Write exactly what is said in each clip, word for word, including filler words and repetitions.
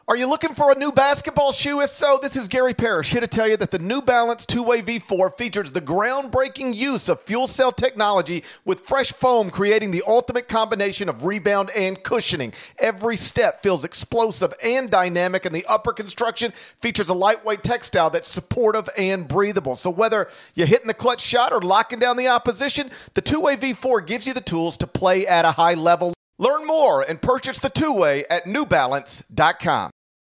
Are you looking for a new basketball shoe? If so, this is Gary Parrish here to tell you that the New Balance two-way V four features the groundbreaking use of fuel cell technology with fresh foam, creating the ultimate combination of rebound and cushioning. Every step feels explosive and dynamic, and the upper construction features a lightweight textile that's supportive and breathable. So whether you're hitting the clutch shot or locking down the opposition, the two-way V four gives you the tools to play at a high level. Learn more and purchase the two-way at new balance dot com.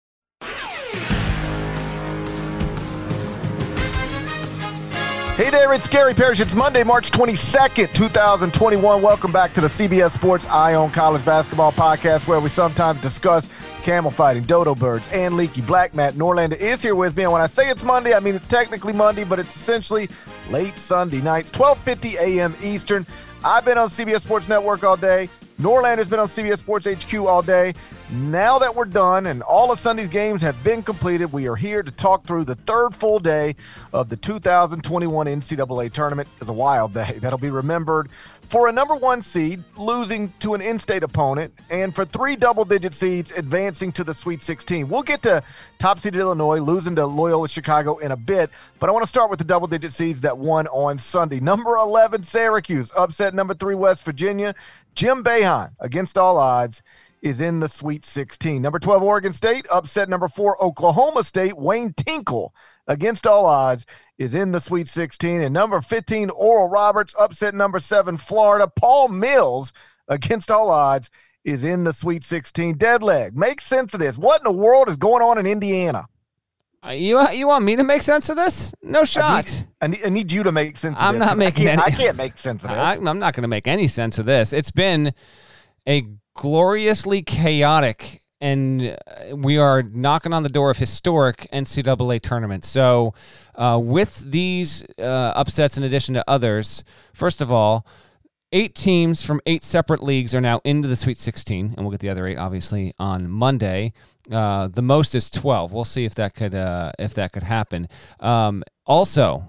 Hey there, it's Gary Parrish. It's Monday, March twenty-second, twenty twenty-one. Welcome back to the C B S Sports Eye on College Basketball podcast, where we sometimes discuss camel fighting, dodo birds, and leaky. Black Matt Norlander is here with me, and when I say it's Monday, I mean it's technically Monday, but it's essentially late Sunday nights, twelve fifty a.m. Eastern. I've been on C B S Sports Network all day. Norlander's been on C B S Sports H Q all day. Now that we're done and all of Sunday's games have been completed, we are here to talk through the third full day of the two thousand twenty-one N C double A tournament. It's a wild day that'll be remembered for a number one seed losing to an in-state opponent, and for three double-digit seeds advancing to the Sweet sixteen. We'll get to top-seeded Illinois losing to Loyola Chicago in a bit, but I want to start with the double-digit seeds that won on Sunday. Number eleven, Syracuse, upset number three, West Virginia. Jim Boeheim, against all odds, is in the Sweet sixteen. Number twelve, Oregon State, upset number four, Oklahoma State. Wayne Tinkle, against all odds, is in the Sweet sixteen. And number fifteen, Oral Roberts, upset number seven, Florida. Paul Mills, against all odds, is in the Sweet sixteen. Deadleg, make sense of this. What in the world is going on in Indiana? Uh, you you want me to make sense of this? No shot. I need, I need, I need you to make sense of I'm this. not making I can't, any. I can't make sense of this. I, I'm not going to make any sense of this. It's been a gloriously chaotic, and we are knocking on the door of historic N C double A tournaments. So uh, with these uh, upsets in addition to others, first of all, eight teams from eight separate leagues are now into the Sweet sixteen, and we'll get the other eight, obviously, on Monday. Uh, the most is twelve. We'll see if that could uh, if that could happen. Um, also,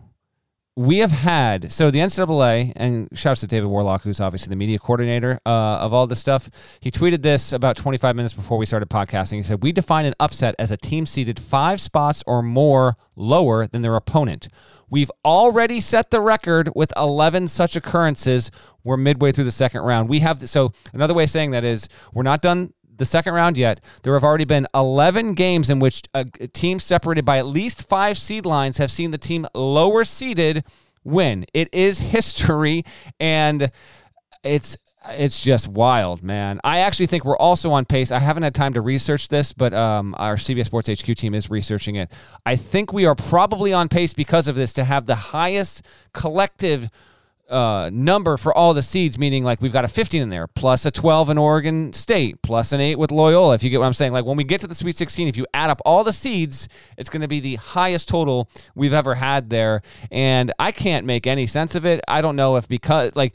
we have had, so the N C double A, and shouts to David Warlock, who's obviously the media coordinator uh, of all this stuff. He tweeted this about twenty-five minutes before we started podcasting. He said, "We define an upset as a team seated five spots or more lower than their opponent. We've already set the record with eleven such occurrences. We're midway through the second round. We have, so another way of saying that is we're not done the second round yet. There have already been eleven games in which a team separated by at least five seed lines have seen the team lower seeded win. It is history, and it's it's just wild, man. I actually think we're also on pace. I haven't had time to research this, but um, our C B S Sports H Q team is researching it. I think we are probably on pace because of this to have the highest collective Uh, number for all the seeds, meaning like we've got a fifteen in there, plus a twelve in Oregon State, plus an eight with Loyola, if you get what I'm saying. Like when we get to the Sweet sixteen, if you add up all the seeds, it's going to be the highest total we've ever had there, and I can't make any sense of it. I don't know if because, like,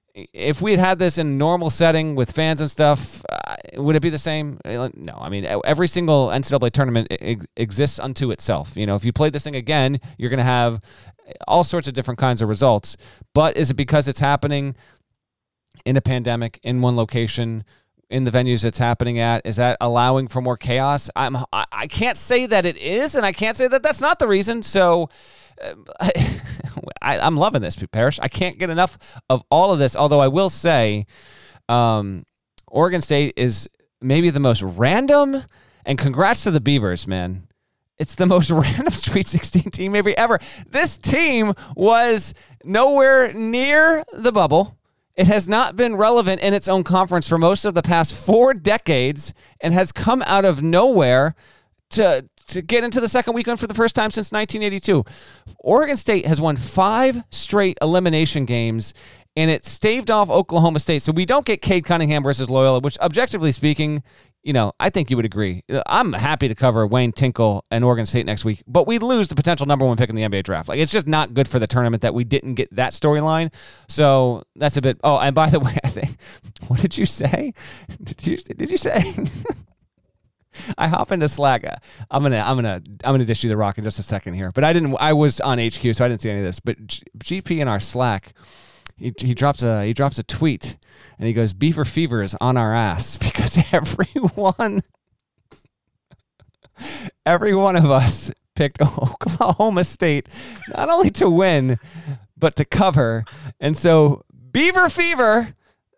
if we had had this in a normal setting with fans and stuff, uh, would it be the same? No. I mean, every single N C double A tournament ex- exists unto itself. You know, if you play this thing again, you're going to have all sorts of different kinds of results. But is it because it's happening in a pandemic, in one location, in the venues it's happening at? Is that allowing for more chaos? I'm, I, I can't say that it is, and I can't say that that's not the reason. So uh, I, I'm loving this, Parrish. I can't get enough of all of this, although I will say um, Oregon State is maybe the most random, and congrats to the Beavers, man. It's the most random Sweet sixteen team maybe ever. This team was nowhere near the bubble. It has not been relevant in its own conference for most of the past four decades and has come out of nowhere to to get into the second weekend for the first time since nineteen eighty-two. Oregon State has won five straight elimination games, and it staved off Oklahoma State. So we don't get Cade Cunningham versus Loyola, which, objectively speaking, you know, I think you would agree. I'm happy to cover Wayne Tinkle and Oregon State next week, but we lose the potential number one pick in the N B A draft. Like, it's just not good for the tournament that we didn't get that storyline. So that's a bit. Oh, and by the way, I think, what did you say? Did you did you say? I hop into Slack. I'm gonna I'm gonna I'm gonna dish you the rock in just a second here. But I didn't. I was on H Q, so I didn't see any of this. But G P in our Slack, he he drops a he drops a tweet, and he goes, "Beaver Fever is on our ass," because everyone every one of us picked Oklahoma State not only to win, but to cover. And so Beaver Fever,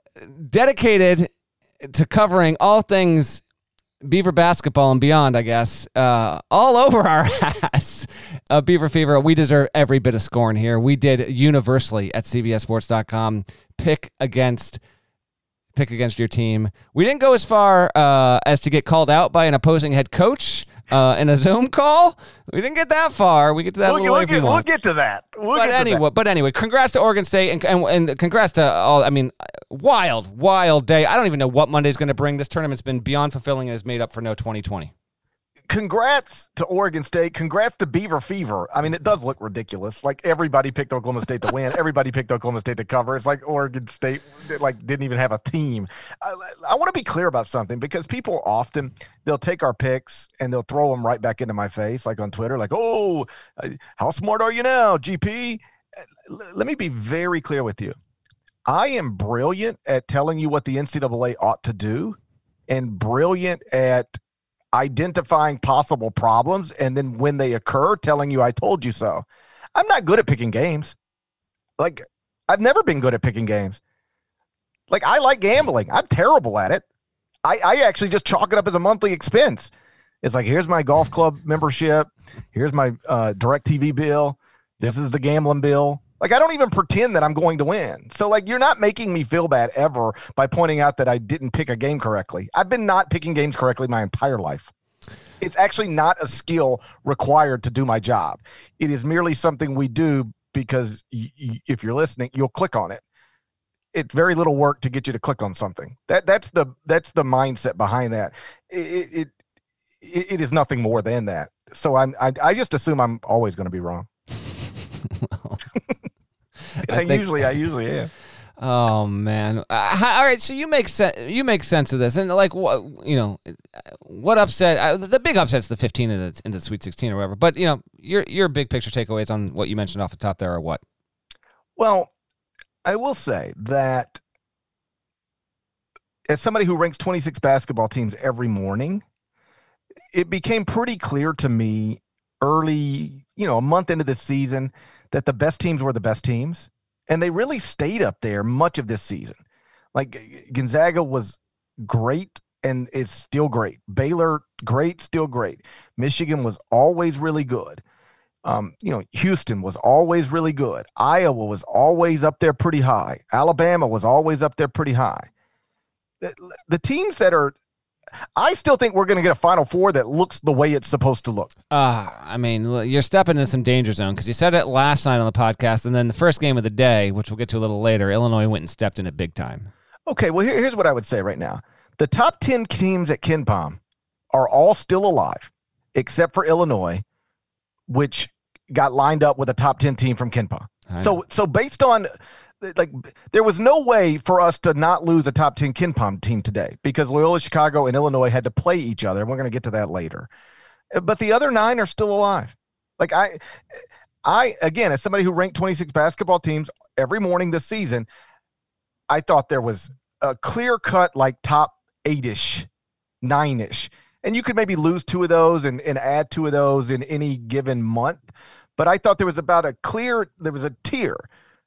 dedicated to covering all things Beaver basketball and beyond, I guess, uh, all over our ass. Uh, Beaver Fever, we deserve every bit of scorn here. We did universally at C B S Sports dot com pick against pick against your team. We didn't go as far uh, as to get called out by an opposing head coach uh, in a Zoom call. We didn't get that far. We get to that we'll, little we'll, get, we'll get to that. We'll but get anyway, to that. but anyway, congrats to Oregon State and, and and congrats to all. I mean, wild, wild day. I don't even know what Monday's going to bring. This tournament's been beyond fulfilling and has made up for no twenty twenty. Congrats to Oregon State. Congrats to Beaver Fever. I mean, it does look ridiculous. Like, everybody picked Oklahoma State to win. Everybody picked Oklahoma State to cover. It's like Oregon State like didn't even have a team. I, I want to be clear about something, because people often, they'll take our picks and they'll throw them right back into my face, like on Twitter, like, oh, how smart are you now, G P? Let me be very clear with you. I am brilliant at telling you what the N C double A ought to do, and brilliant at identifying possible problems, and then when they occur, telling you I told you so. I'm not good at picking games. Like, I've never been good at picking games. Like, I like gambling. I'm terrible at it. I, I actually just chalk it up as a monthly expense. It's like, here's my golf club membership. Here's my uh, DirecTV bill. This is the gambling bill. Like, I don't even pretend that I'm going to win. So, like, you're not making me feel bad ever by pointing out that I didn't pick a game correctly. I've been not picking games correctly my entire life. It's actually not a skill required to do my job. It is merely something we do because y- y- if you're listening, you'll click on it. It's very little work to get you to click on something. That that's the that's the mindset behind that. It it it, it is nothing more than that. So I'm I, I just assume I'm always going to be wrong. I, I think, usually I usually am. Oh man! Uh, all right, so you make sense. You make sense of this, and like what you know, what upset? Uh, the big upset's the fifteen in the, in the Sweet sixteen or whatever. But you know, your your big picture takeaways on what you mentioned off the top there are what? Well, I will say that as somebody who ranks twenty-six basketball teams every morning, it became pretty clear to me early, you know, a month into the season, that the best teams were the best teams. And they really stayed up there much of this season. Like, Gonzaga was great and is still great. Baylor, great, still great. Michigan was always really good. Um, you know, Houston was always really good. Iowa was always up there pretty high. Alabama was always up there pretty high. The, the teams that are I still think we're going to get a Final Four that looks the way it's supposed to look. Uh, I mean, you're stepping into some danger zone, because you said it last night on the podcast, and then the first game of the day, which we'll get to a little later, Illinois went and stepped in it big time. Okay, well, here, here's what I would say right now. The top ten teams at KenPom are all still alive, except for Illinois, which got lined up with a top ten team from KenPom. So, so based on... Like, there was no way for us to not lose a top ten KenPom team today, because Loyola Chicago and Illinois had to play each other. We're going to get to that later. But the other nine are still alive. Like, I, I again, as somebody who ranked twenty-six basketball teams every morning this season, I thought there was a clear-cut, like, top eight-ish, nine-ish. And you could maybe lose two of those and, and add two of those in any given month. But I thought there was about a clear – there was a tier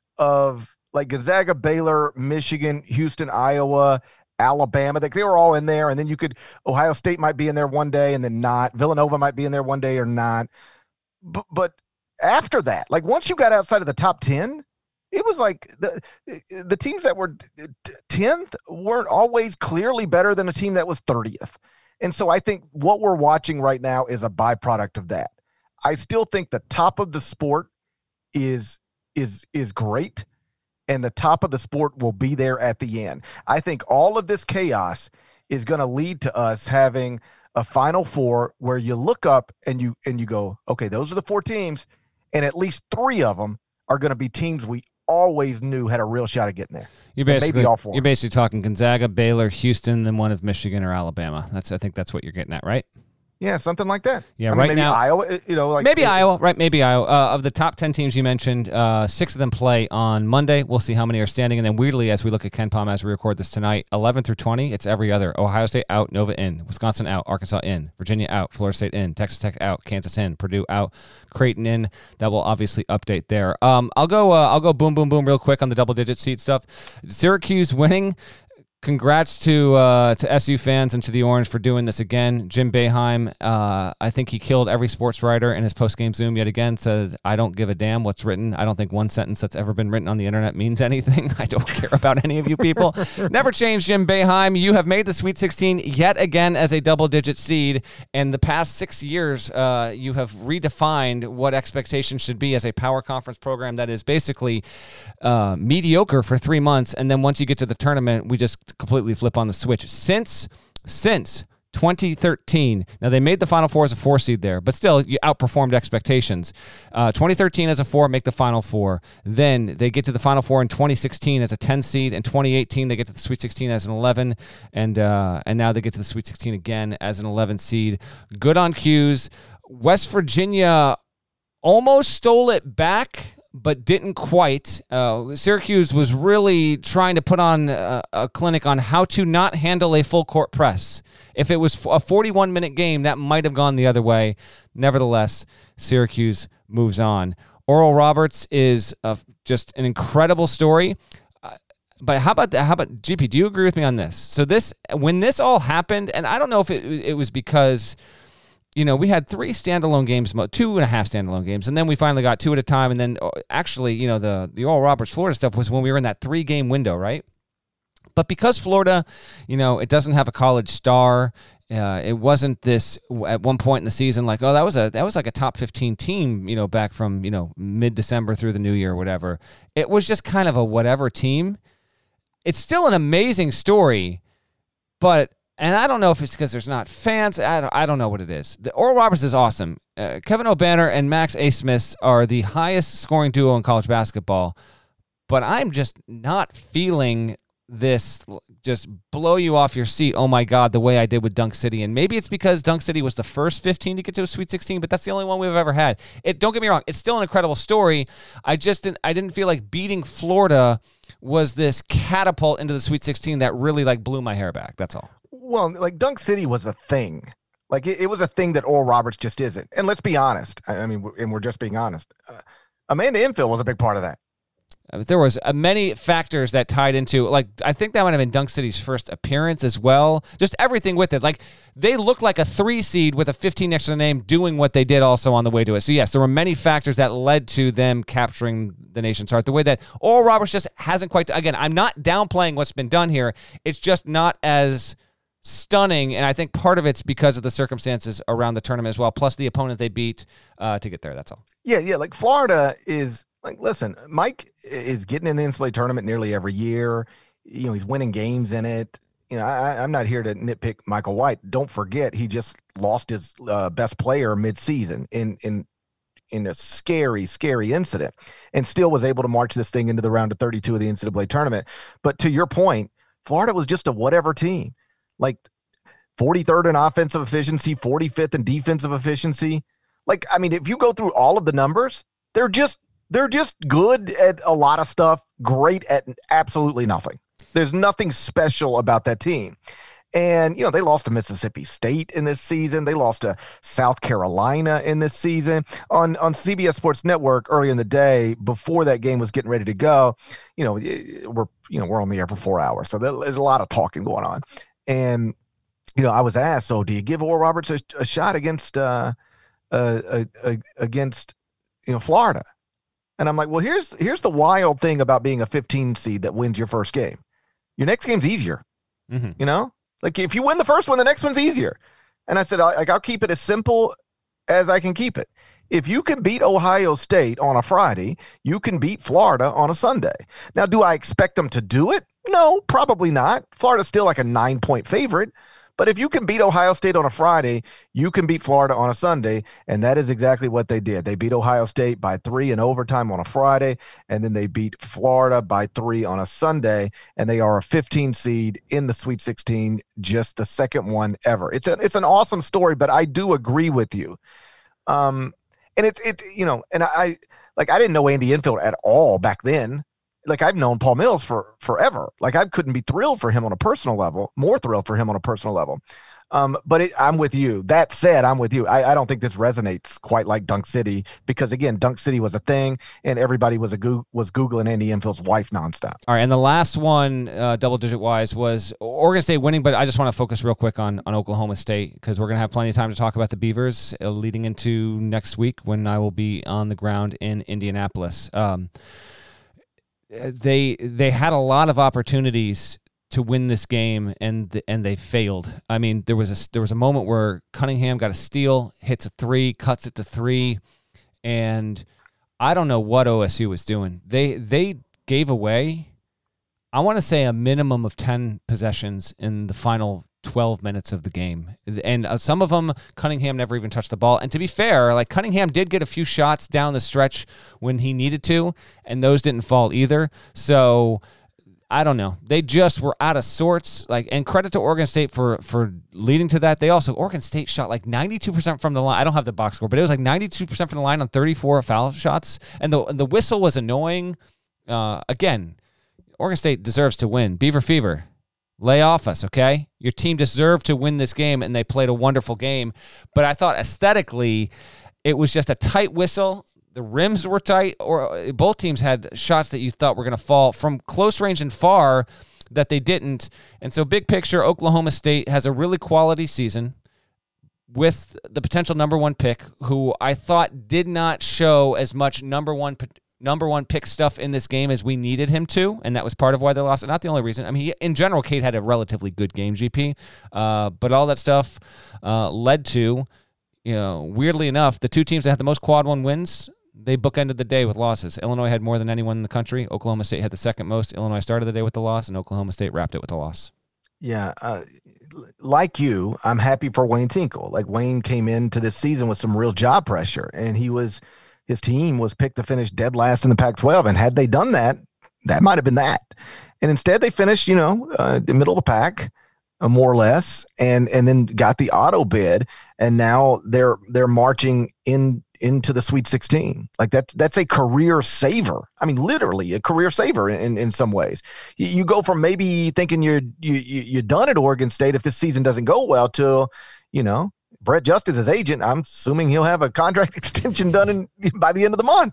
of – like Gonzaga, Baylor, Michigan, Houston, Iowa, Alabama. They, they were all in there. And then you could – Ohio State might be in there one day and then not. Villanova might be in there one day or not. But, but after that, like once you got outside of the top ten, it was like the the teams that were tenth weren't always clearly better than a team that was thirtieth. And so I think what we're watching right now is a byproduct of that. I still think the top of the sport is is is great. And the top of the sport will be there at the end. I think all of this chaos is going to lead to us having a Final Four where you look up and you and you go, okay, those are the four teams, and at least three of them are going to be teams we always knew had a real shot at getting there. You're basically, maybe all four. You're basically talking Gonzaga, Baylor, Houston, then one of Michigan or Alabama. That's I think that's what you're getting at, right? Yeah, something like that. Yeah, I mean, right maybe now, Iowa, you know, like maybe it, Iowa, right? Maybe Iowa. Uh, of the top ten teams you mentioned, uh, six of them play on Monday. We'll see how many are standing. And then weirdly, as we look at KenPom as we record this tonight, eleven through twenty, it's every other. Ohio State out, Nova in, Wisconsin out, Arkansas in, Virginia out, Florida State in, Texas Tech out, Kansas in, Purdue out, Creighton in. That will obviously update there. Um, I'll go. Uh, I'll go. Boom, boom, boom, real quick on the double-digit seed stuff. Syracuse winning. Congrats to uh, to S U fans and to the Orange for doing this again. Jim Boeheim, uh, I think he killed every sports writer in his post-game Zoom yet again, said, I don't give a damn what's written. I don't think one sentence that's ever been written on the internet means anything. I don't care about any of you people. Never change, Jim Boeheim. You have made the Sweet sixteen yet again as a double-digit seed. And the past six years, uh, you have redefined what expectations should be as a power conference program that is basically uh, mediocre for three months. And then once you get to the tournament, we just completely flip on the switch. Since since twenty thirteen, now they made the Final Four as a four seed there, but still you outperformed expectations. Uh, twenty thirteen as a four, make the Final Four. Then they get to the Final Four in twenty sixteen as a ten seed. In twenty eighteen, they get to the Sweet sixteen as an eleven, and uh, and now they get to the Sweet sixteen again as an eleven seed. Good on Q's. West Virginia almost stole it back, but didn't quite. Uh, Syracuse was really trying to put on a, a clinic on how to not handle a full court press. If it was a forty-one minute game, that might have gone the other way. Nevertheless, Syracuse moves on. Oral Roberts is a, just an incredible story. Uh, but how about the, how about G P? Do you agree with me on this? So this, when this all happened, and I don't know if it, it was because, you know, we had three standalone games, two and a half standalone games, and then we finally got two at a time. And then actually, you know, the, the Oral Roberts Florida stuff was when we were in that three game window, right? But because Florida, you know, it doesn't have a college star, uh, it wasn't this at one point in the season like, oh, that was a that was like a top fifteen team, you know, back from, you know, mid-December through the new year or whatever. It was just kind of a whatever team. It's still an amazing story, but and I don't know if it's because there's not fans. I don't, I don't know what it is. The Oral Roberts is awesome. Uh, Kevin O'Banner and Max A. Smith are the highest scoring duo in college basketball, but I'm just not feeling this just blow you off your seat, oh my God, the way I did with Dunk City. And maybe it's because Dunk City was the first fifteen to get to a Sweet sixteen, but that's the only one we've ever had. It, don't get me wrong, it's still an incredible story. I just didn't, I didn't feel like beating Florida was this catapult into the Sweet sixteen that really like blew my hair back. That's all. Well, like Dunk City was a thing. Like it, it was a thing that Oral Roberts just isn't. And let's be honest. I, I mean, and we're just being honest. Uh, Amanda Enfield was a big part of that. There was uh, many factors that tied into, like, I think that might have been Dunk City's first appearance as well. Just everything with it. Like, they looked like a three seed with a fifteen next to the name doing what they did also on the way to it. So, yes, there were many factors that led to them capturing the nation's heart. The way that Oral Roberts just hasn't quite, again, I'm not downplaying what's been done here. It's just not as stunning, and I think part of it's because of the circumstances around the tournament as well, plus the opponent they beat uh, to get there. That's all. Yeah, yeah, like Florida is... Like, listen, Mike is getting in the N C double A tournament nearly every year. You know, he's winning games in it. You know, I, I'm not here to nitpick Michael White. Don't forget, he just lost his uh, best player midseason in in in a scary, scary incident, and still was able to march this thing into the round of thirty-two of the N C double A tournament. But to your point, Florida was just a whatever team, like forty-third in offensive efficiency, forty-fifth in defensive efficiency. Like, I mean, if you go through all of the numbers, they're just They're just good at a lot of stuff, great at absolutely nothing. There's nothing special about that team. And, you know, they lost to Mississippi State in this season. They lost to South Carolina in this season. On on C B S Sports Network early in the day, before that game was getting ready to go, you know, we're, you know, we're on the air for four hours. So there's a lot of talking going on. And, you know, I was asked, so do you give Oral Roberts a, a shot against, uh, uh, uh, uh, against, you know, Florida? And I'm like, well, here's here's the wild thing about being a fifteen seed that wins your first game. Your next game's easier. Mm-hmm. You know, like if you win the first one, the next one's easier. And I said, I, like, I'll keep it as simple as I can keep it. If you can beat Ohio State on a Friday, you can beat Florida on a Sunday. Now, do I expect them to do it? No, probably not. Florida's still like a nine point favorite. But if you can beat Ohio State on a Friday, you can beat Florida on a Sunday, and that is exactly what they did. They beat Ohio State by three in overtime on a Friday, and then they beat Florida by three on a Sunday, and they are a fifteen seed in the Sweet sixteen, just the second one ever. It's a, it's an awesome story, but I do agree with you. Um, and it's it you know, and I like I didn't know Andy Enfield at all back then. Like, I've known Paul Mills for forever. Like, I couldn't be thrilled for him on a personal level, more thrilled for him on a personal level. Um, but it, I'm with you. That said, I'm with you. I, I don't think this resonates quite like Dunk City because, again, Dunk City was a thing, and everybody was a go- was Googling Andy Enfield's wife nonstop. All right, and the last one, uh, double-digit-wise, was Oregon State winning, but I just want to focus real quick on, on Oklahoma State because we're going to have plenty of time to talk about the Beavers uh, leading into next week when I will be on the ground in Indianapolis. Um They they had a lot of opportunities to win this game, and and they failed. I mean, there was a there was a moment where Cunningham got a steal, hits a three, cuts it to three, and I don't know what O S U was doing. They they gave away, I want to say, a minimum of ten possessions in the final twelve minutes of the game. And uh, some of them, Cunningham never even touched the ball. And to be fair, like Cunningham did get a few shots down the stretch when he needed to, and those didn't fall either. So I don't know. They just were out of sorts. Like, and credit to Oregon State for for leading to that. They also, Oregon State shot like ninety-two percent from the line. I don't have the box score, but it was like ninety-two percent from the line on thirty-four foul shots. And the, the whistle was annoying. Uh, again, Oregon State deserves to win. Beaver Fever. Lay off us, okay? Your team deserved to win this game, and they played a wonderful game. But I thought aesthetically, it was just a tight whistle. The rims were tight, or both teams had shots that you thought were going to fall from close range and far that they didn't. And so big picture, Oklahoma State has a really quality season with the potential number one pick, who I thought did not show as much number one number one pick stuff in this game as we needed him to, and that was part of why they lost. Not the only reason. I mean, he, in general, Cade had a relatively good game, G P, uh, but all that stuff uh, led to, you know, weirdly enough, the two teams that had the most quad one wins, they bookended the day with losses. Illinois had more than anyone in the country. Oklahoma State had the second most. Illinois started the day with the loss, and Oklahoma State wrapped it with a loss. Yeah, uh, like you, I'm happy for Wayne Tinkle. Like, Wayne came into this season with some real job pressure, and he was – his team was picked to finish dead last in the Pac twelve, and had they done that, that might have been that. And instead, they finished, you know, uh, the middle of the pack, uh, more or less, and and then got the auto bid, and now they're they're marching in into the Sweet sixteen. Like, that's that's a career saver. I mean, literally a career saver in in some ways. You, you go from maybe thinking you're you, you you're done at Oregon State if this season doesn't go well to, you know, Brett Justice, his agent, I'm assuming he'll have a contract extension done in, by the end of the month.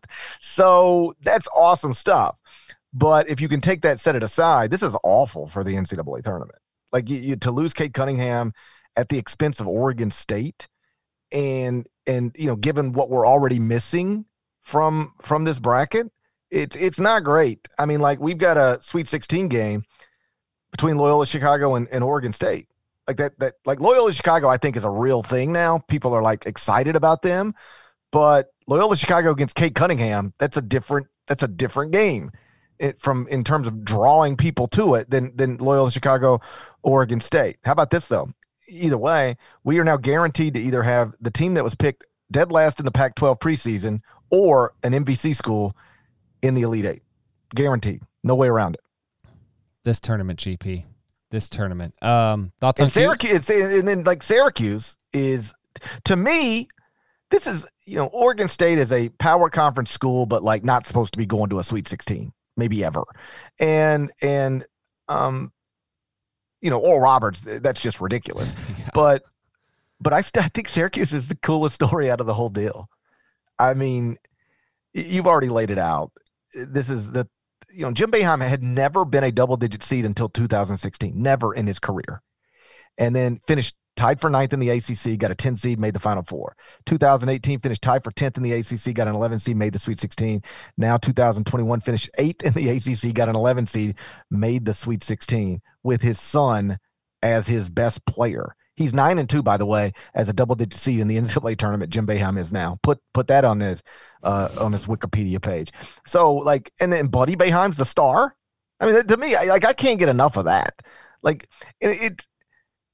So that's awesome stuff. But if you can take that, set it aside, this is awful for the N C double A tournament. Like, you, you, to lose Cade Cunningham at the expense of Oregon State, and and you know, given what we're already missing from from this bracket, it's it's not great. I mean, like, we've got a Sweet sixteen game between Loyola Chicago and, and Oregon State. Like that, that, like Loyola Chicago, I think, is a real thing now. People are like excited about them, but Loyola Chicago against Cade Cunningham, that's a different, that's a different game it, from in terms of drawing people to it than than Loyola Chicago, Oregon State. How about this though? Either way, we are now guaranteed to either have the team that was picked dead last in the Pac twelve preseason or an M V C school in the Elite Eight. Guaranteed, no way around it. This tournament, G P. This tournament. Um, thoughts and on Syracuse, and then like Syracuse is, to me, this is, you know, Oregon State is a power conference school, but like not supposed to be going to a Sweet sixteen, maybe ever. And and um, you know, Oral Roberts, that's just ridiculous. yeah. But but I still I think Syracuse is the coolest story out of the whole deal. I mean, you've already laid it out. This is the. You know, Jim Boeheim had never been a double-digit seed until two thousand sixteen, never in his career. And then finished tied for ninth in the A C C, got a ten seed, made the Final Four. two thousand eighteen finished tied for tenth in the A C C, got an eleven seed, made the Sweet sixteen. Now two thousand twenty-one finished eighth in the A C C, got an eleven seed, made the Sweet sixteen with his son as his best player. He's nine and two, by the way, as a double-digit seed in the N C double A tournament. Jim Boeheim is now. Put put that on his uh, on his Wikipedia page. So like, and then Buddy Boeheim's the star. I mean, to me, I, like I can't get enough of that. Like it, it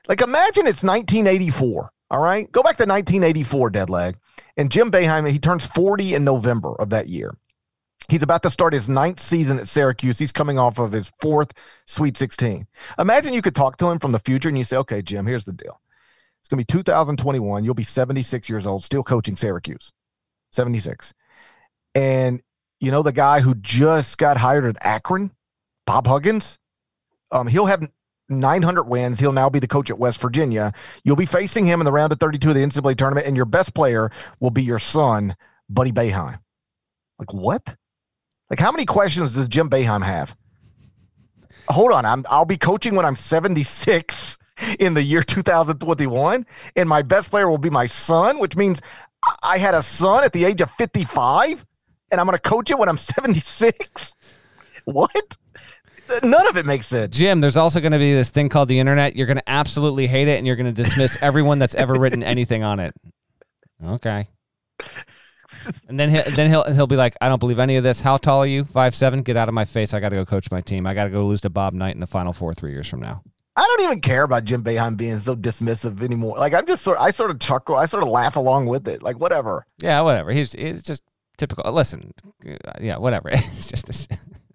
Like, imagine it's nineteen eighty-four, all right? Go back to nineteen eighty-four, Deadleg. And Jim Boeheim, he turns forty in November of that year. He's about to start his ninth season at Syracuse. He's coming off of his fourth Sweet sixteen. Imagine you could talk to him from the future and you say, okay, Jim, here's the deal. It's going to be two thousand twenty-one. You'll be seventy-six years old, still coaching Syracuse. seventy-six. And you know the guy who just got hired at Akron, Bob Huggins? Um, he'll have nine hundred wins. He'll now be the coach at West Virginia. You'll be facing him in the round of thirty-two of the N C double A tournament, and your best player will be your son, Buddy Boeheim. Like, what? Like, how many questions does Jim Boeheim have? Hold on. I'm, I'll be coaching when I'm seventy-six in the year two thousand twenty-one, and my best player will be my son, which means I had a son at the age of fifty-five, and I'm going to coach it when I'm seventy-six? What? None of it makes sense. Jim, there's also going to be this thing called the internet. You're going to absolutely hate it, and you're going to dismiss everyone that's ever written anything on it. Okay. And then he'll, then he'll he'll be like, I don't believe any of this. How tall are you? five seven? Get out of my face. I got to go coach my team. I got to go lose to Bob Knight in the Final Four three years from now. I don't even care about Jim Boeheim being so dismissive anymore. Like, I'm just sort I sort of chuckle. I sort of laugh along with it. Like, whatever. Yeah, whatever. He's he's just typical. Listen, yeah, whatever. It's just this.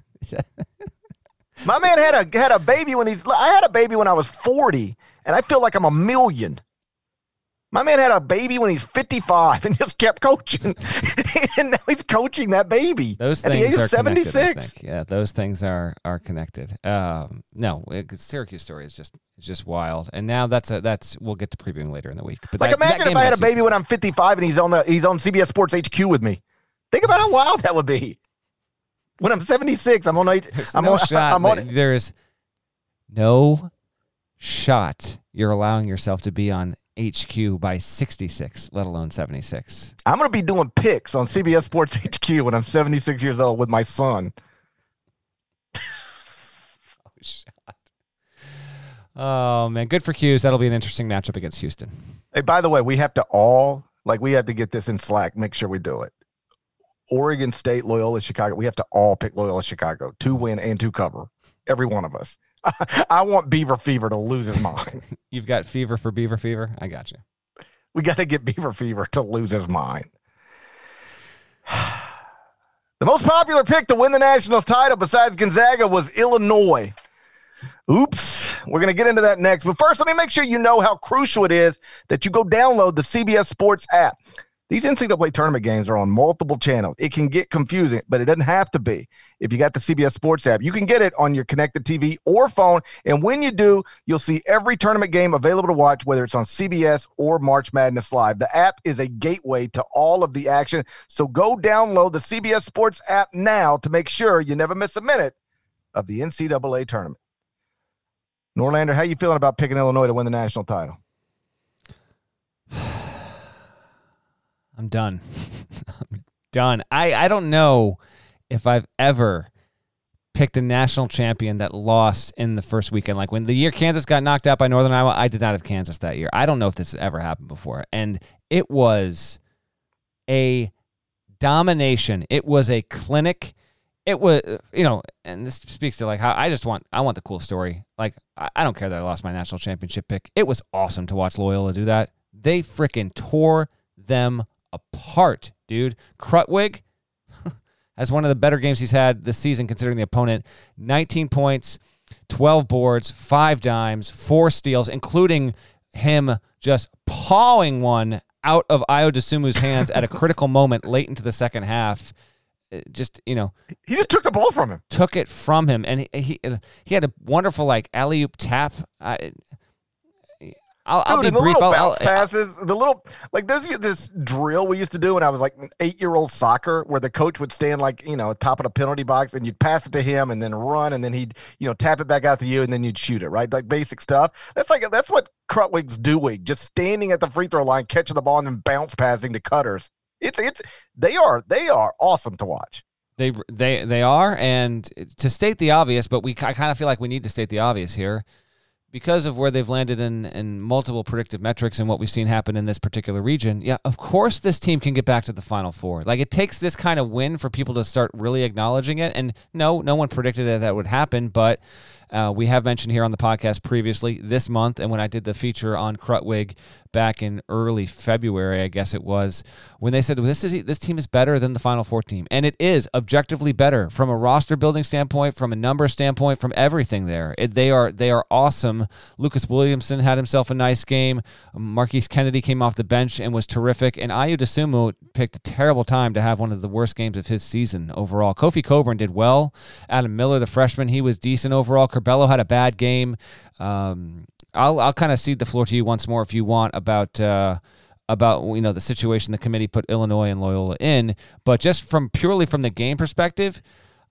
My man had a had a baby when he's. I had a baby when I was forty, and I feel like I'm a million. My man had a baby when he's fifty-five and just kept coaching, and now he's coaching that baby those at things the age are of seventy-six. Yeah, those things are are connected. Um, no, it, Syracuse story is just is just wild, and now that's a that's we'll get to previewing later in the week. But like, that, imagine that game if I had a baby Houston. when I'm fifty-five and he's on the he's on C B S Sports H Q with me. Think about how wild that would be. When I'm seventy-six, I'm on. There's I'm no on. shot. I'm on. There's no shot you're allowing yourself to be on H Q by sixty-six, let alone seventy-six. I'm going to be doing picks on C B S Sports H Q when I'm seventy-six years old with my son. Oh, shot. Oh, man. Good for Hughes. That'll be an interesting matchup against Houston. Hey, by the way, we have to all, like, we have to get this in Slack, make sure we do it. Oregon State, Loyola, Chicago. We have to all pick Loyola, Chicago to win and to cover. Every one of us. I want Beaver Fever to lose his mind. You've got fever for Beaver Fever? I got you. We got to get Beaver Fever to lose his mind. The most popular pick to win the national title besides Gonzaga was Illinois. Oops. We're going to get into that next. But first, let me make sure you know how crucial it is that you go download the C B S Sports app. These N C double A tournament games are on multiple channels. It can get confusing, but it doesn't have to be. If you got the C B S Sports app, you can get it on your connected T V or phone. And when you do, you'll see every tournament game available to watch, whether it's on C B S or March Madness Live. The app is a gateway to all of the action. So go download the C B S Sports app now to make sure you never miss a minute of the N C double A tournament. Norlander, how you feeling about picking Illinois to win the national title? I'm done. I'm done. I, I don't know if I've ever picked a national champion that lost in the first weekend. Like when the year Kansas got knocked out by Northern Iowa, I did not have Kansas that year. I don't know if this has ever happened before. And it was a domination. It was a clinic. It was, you know, and this speaks to like how I just want, I want the cool story. Like, I, I don't care that I lost my national championship pick. It was awesome to watch Loyola do that. They freaking tore them apart, dude. Krutwig has one of the better games he's had this season considering the opponent. nineteen points, twelve boards, five dimes, four steals, including him just pawing one out of Ayo Dosunmu's hands at a critical moment late into the second half. Just, you know. He just took the ball from him. Took it from him. And he he, he had a wonderful, like, alley-oop tap. I, I'll, I'll Dude, be the brief. little I'll, bounce I'll, passes, the little, like there's this drill we used to do when I was like eight-year-old soccer where the coach would stand like, you know, top of the penalty box and you'd pass it to him and then run and then he'd, you know, tap it back out to you and then you'd shoot it, right? Like basic stuff. That's like, that's what Krutwig's doing, just standing at the free throw line, catching the ball and then bounce passing to cutters. It's, it's, they are, they are awesome to watch. They, they, they are. And to state the obvious, but we, I kind of feel like we need to state the obvious here. Because of where they've landed in, in multiple predictive metrics and what we've seen happen in this particular region, yeah, of course this team can get back to the Final Four. Like, it takes this kind of win for people to start really acknowledging it. And no, no one predicted that that would happen, but Uh, we have mentioned here on the podcast previously this month, and when I did the feature on Krutwig back in early February, I guess it was, when they said this is this team is better than the Final Four team, and it is objectively better from a roster building standpoint, from a number standpoint, from everything there. It, they are they are awesome. Lucas Williamson had himself a nice game. Marquise Kennedy came off the bench and was terrific, and Ayo Dosunmu picked a terrible time to have one of the worst games of his season overall. Kofi Coburn did well. Adam Miller, the freshman, he was decent overall. Curbelo had a bad game. Um, I'll I'll kind of cede the floor to you once more if you want about uh, about you know the situation the committee put Illinois and Loyola in, but just from purely from the game perspective,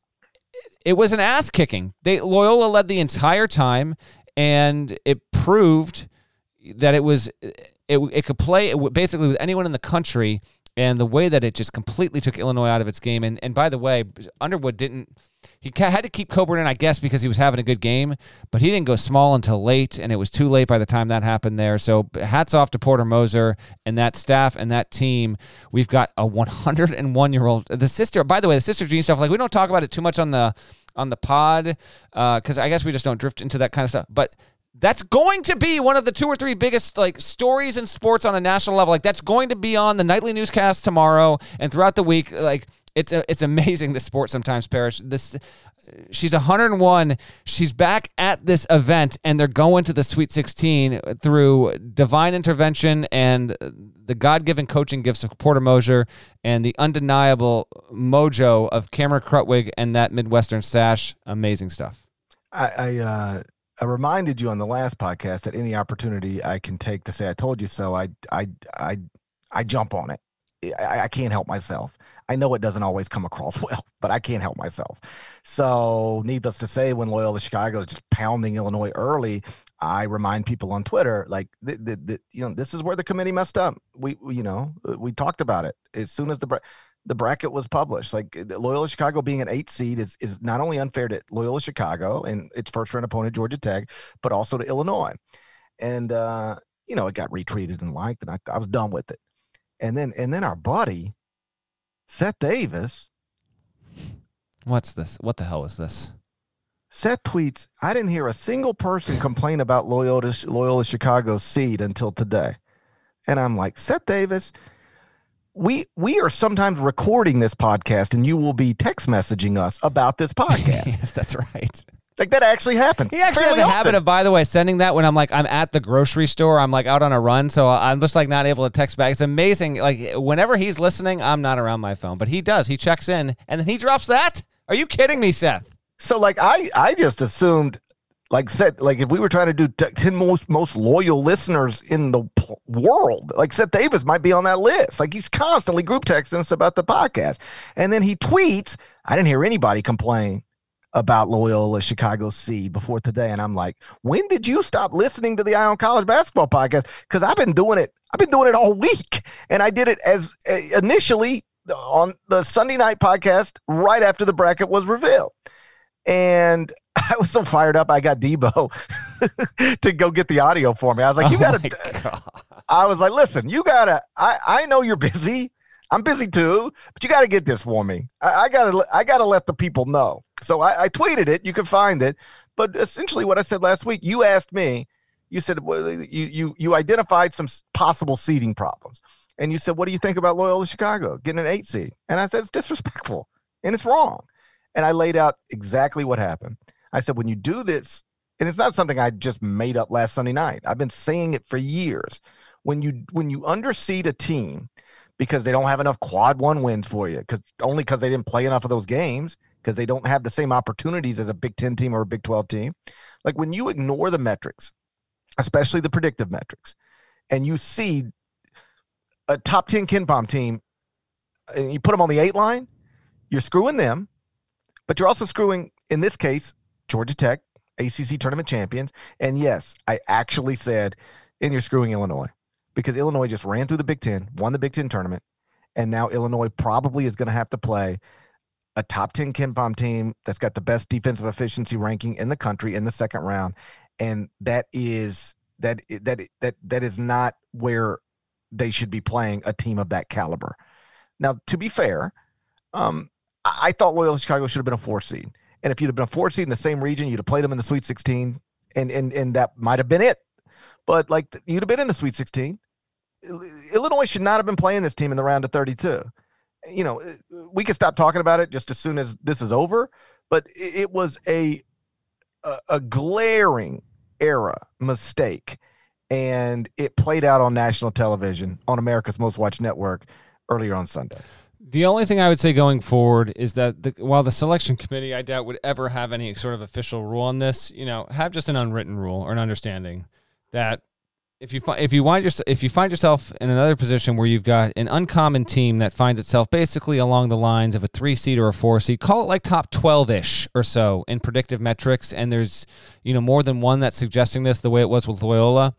it was an ass kicking. They Loyola led the entire time, and it proved that it was it it could play basically with anyone in the country. And the way that it just completely took Illinois out of its game. And and by the way, Underwood didn't, he had to keep Coburn in, I guess, because he was having a good game, but he didn't go small until late, and it was too late by the time that happened there. So hats off to Porter Moser and that staff and that team. We've got a one hundred one-year-old, the sister, by the way, the Sister Jean stuff, like we don't talk about it too much on the on the pod because uh, I guess we just don't drift into that kind of stuff. But that's going to be one of the two or three biggest like stories in sports on a national level. Like that's going to be on the nightly newscast tomorrow and throughout the week. Like it's a, it's amazing the sport sometimes, Parrish. This she's one hundred one. She's back at this event, and they're going to the Sweet sixteen through divine intervention and the God-given coaching gifts of Porter Moser and the undeniable mojo of Cameron Krutwig and that Midwestern stash. Amazing stuff. I. I uh... I reminded you on the last podcast that any opportunity I can take to say I told you so, I I I I jump on it. I, I can't help myself. I know it doesn't always come across well, but I can't help myself. So needless to say, when Loyola Chicago is just pounding Illinois early, I remind people on Twitter, like, the, the, the, you know, this is where the committee messed up. We, we you know, we talked about it as soon as the – the bracket was published. Like Loyola Chicago being an eight seed is, is not only unfair to Loyola Chicago and its first round opponent, Georgia Tech, but also to Illinois. And, uh, you know, it got retweeted and liked, and I, I was done with it. And then, and then our buddy, Seth Davis. What's this? What the hell is this? Seth tweets, I didn't hear a single person complain about Loyola, Loyola Chicago's seed until today. And I'm like, Seth Davis, We we are sometimes recording this podcast, and you will be text messaging us about this podcast. Yes, that's right. Like that actually happened. He actually has a often. habit of, by the way, sending that when I'm like I'm at the grocery store. I'm like out on a run, so I'm just like not able to text back. It's amazing. Like whenever he's listening, I'm not around my phone, but he does. He checks in, and then he drops that. Are you kidding me, Seth? So like I I just assumed. Like said, like if we were trying to do t- ten most most loyal listeners in the p- world, like Seth Davis might be on that list. Like he's constantly group texting us about the podcast, and then he tweets, "I didn't hear anybody complain about Loyola Chicago seed before today." And I'm like, "When did you stop listening to the Eye on College Basketball podcast? Because I've been doing it. I've been doing it all week, and I did it as uh, initially on the Sunday night podcast right after the bracket was revealed." And I was so fired up, I got Debo to go get the audio for me. I was like, you oh gotta, I was like, listen, you gotta, I, I know you're busy. I'm busy too, but you gotta get this for me. I, I gotta, I gotta let the people know. So I, I tweeted it. You can find it. But essentially what I said last week, you asked me, you said, well, you, you, you identified some possible seeding problems. And you said, what do you think about Loyola Chicago getting an eight seed? And I said, it's disrespectful and it's wrong. And I laid out exactly what happened. I said, when you do this, and it's not something I just made up last Sunday night. I've been saying it for years. When you when you underseed a team because they don't have enough quad one wins for you, because only because they didn't play enough of those games, because they don't have the same opportunities as a Big Ten team or a Big twelve team. Like when you ignore the metrics, especially the predictive metrics, and you see a top ten KenPom team, and you put them on the eight line, you're screwing them. But you're also screwing, in this case, Georgia Tech, A C C tournament champions. And yes, I actually said, and you're screwing Illinois, because Illinois just ran through the Big Ten, won the Big Ten tournament, and now Illinois probably is going to have to play a top ten KenPom team that's got the best defensive efficiency ranking in the country in the second round. And that is that that that that is not where they should be playing a team of that caliber. Now, to be fair, um, I thought Loyola Chicago should have been a four seed. And if you'd have been a four seed in the same region, you'd have played them in the Sweet sixteen, and and and that might have been it. But like you'd have been in the Sweet sixteen. Illinois should not have been playing this team in the round of thirty-two. You know, we can stop talking about it just as soon as this is over. But it was a a, a glaring era mistake, and it played out on national television on America's Most Watched Network earlier on Sunday. The only thing I would say going forward is that the, while the selection committee, I doubt, would ever have any sort of official rule on this, you know, have just an unwritten rule or an understanding that if you, fi- if you, find yourself, if you find yourself in another position where you've got an uncommon team that finds itself basically along the lines of a three-seed or a four-seed, call it like top twelve-ish or so in predictive metrics, and there's, you know, more than one that's suggesting this the way it was with Loyola,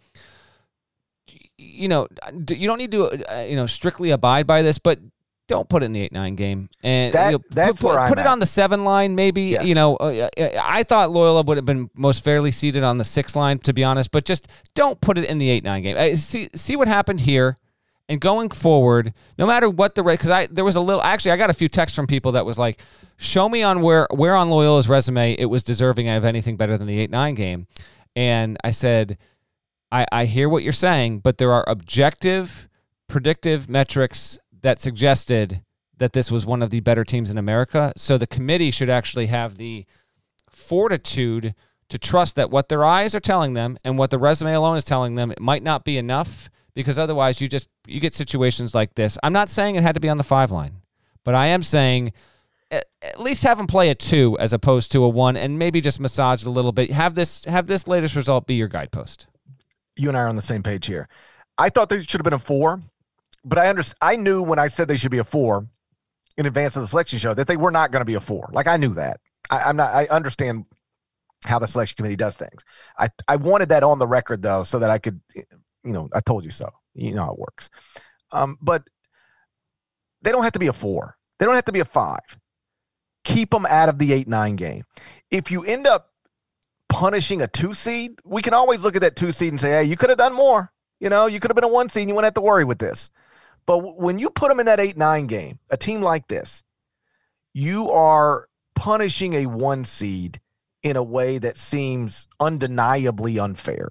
you know, you don't need to, uh, you know, strictly abide by this, but don't put it in the eight nine game. And that, you know, that's put, where put, I'm put it at. on the seven line, maybe. Yes. You know, uh, I thought Loyola would have been most fairly seated on the six line, to be honest, but just don't put it in the eight nine game. Uh, see, see what happened here. And going forward, no matter what the – because I there was a little – actually, I got a few texts from people that was like, show me on where, where on Loyola's resume it was deserving of anything better than the eight nine game. And I said, I, I hear what you're saying, but there are objective, predictive metrics that suggested that this was one of the better teams in America. So the committee should actually have the fortitude to trust that what their eyes are telling them and what the resume alone is telling them, it might not be enough, because otherwise you just you get situations like this. I'm not saying it had to be on the five line, but I am saying at, at least have them play a two as opposed to a one, and maybe just massage it a little bit. Have this have this latest result be your guidepost. You and I are on the same page here. I thought they should have been a four, but I understand. I knew when I said they should be a four in advance of the selection show that they were not going to be a four. Like I knew that. I, I'm not. I understand how the selection committee does things. I I wanted that on the record though, so that I could, you know, I told you so. You know how it works. Um, but they don't have to be a four. They don't have to be a five. Keep them out of the eight nine game. If you end up punishing a two seed, we can always look at that two seed and say, hey, you could have done more. You know, you could have been a one seed and you wouldn't have to worry with this. But when you put them in that eight nine game, a team like this, you are punishing a one seed in a way that seems undeniably unfair.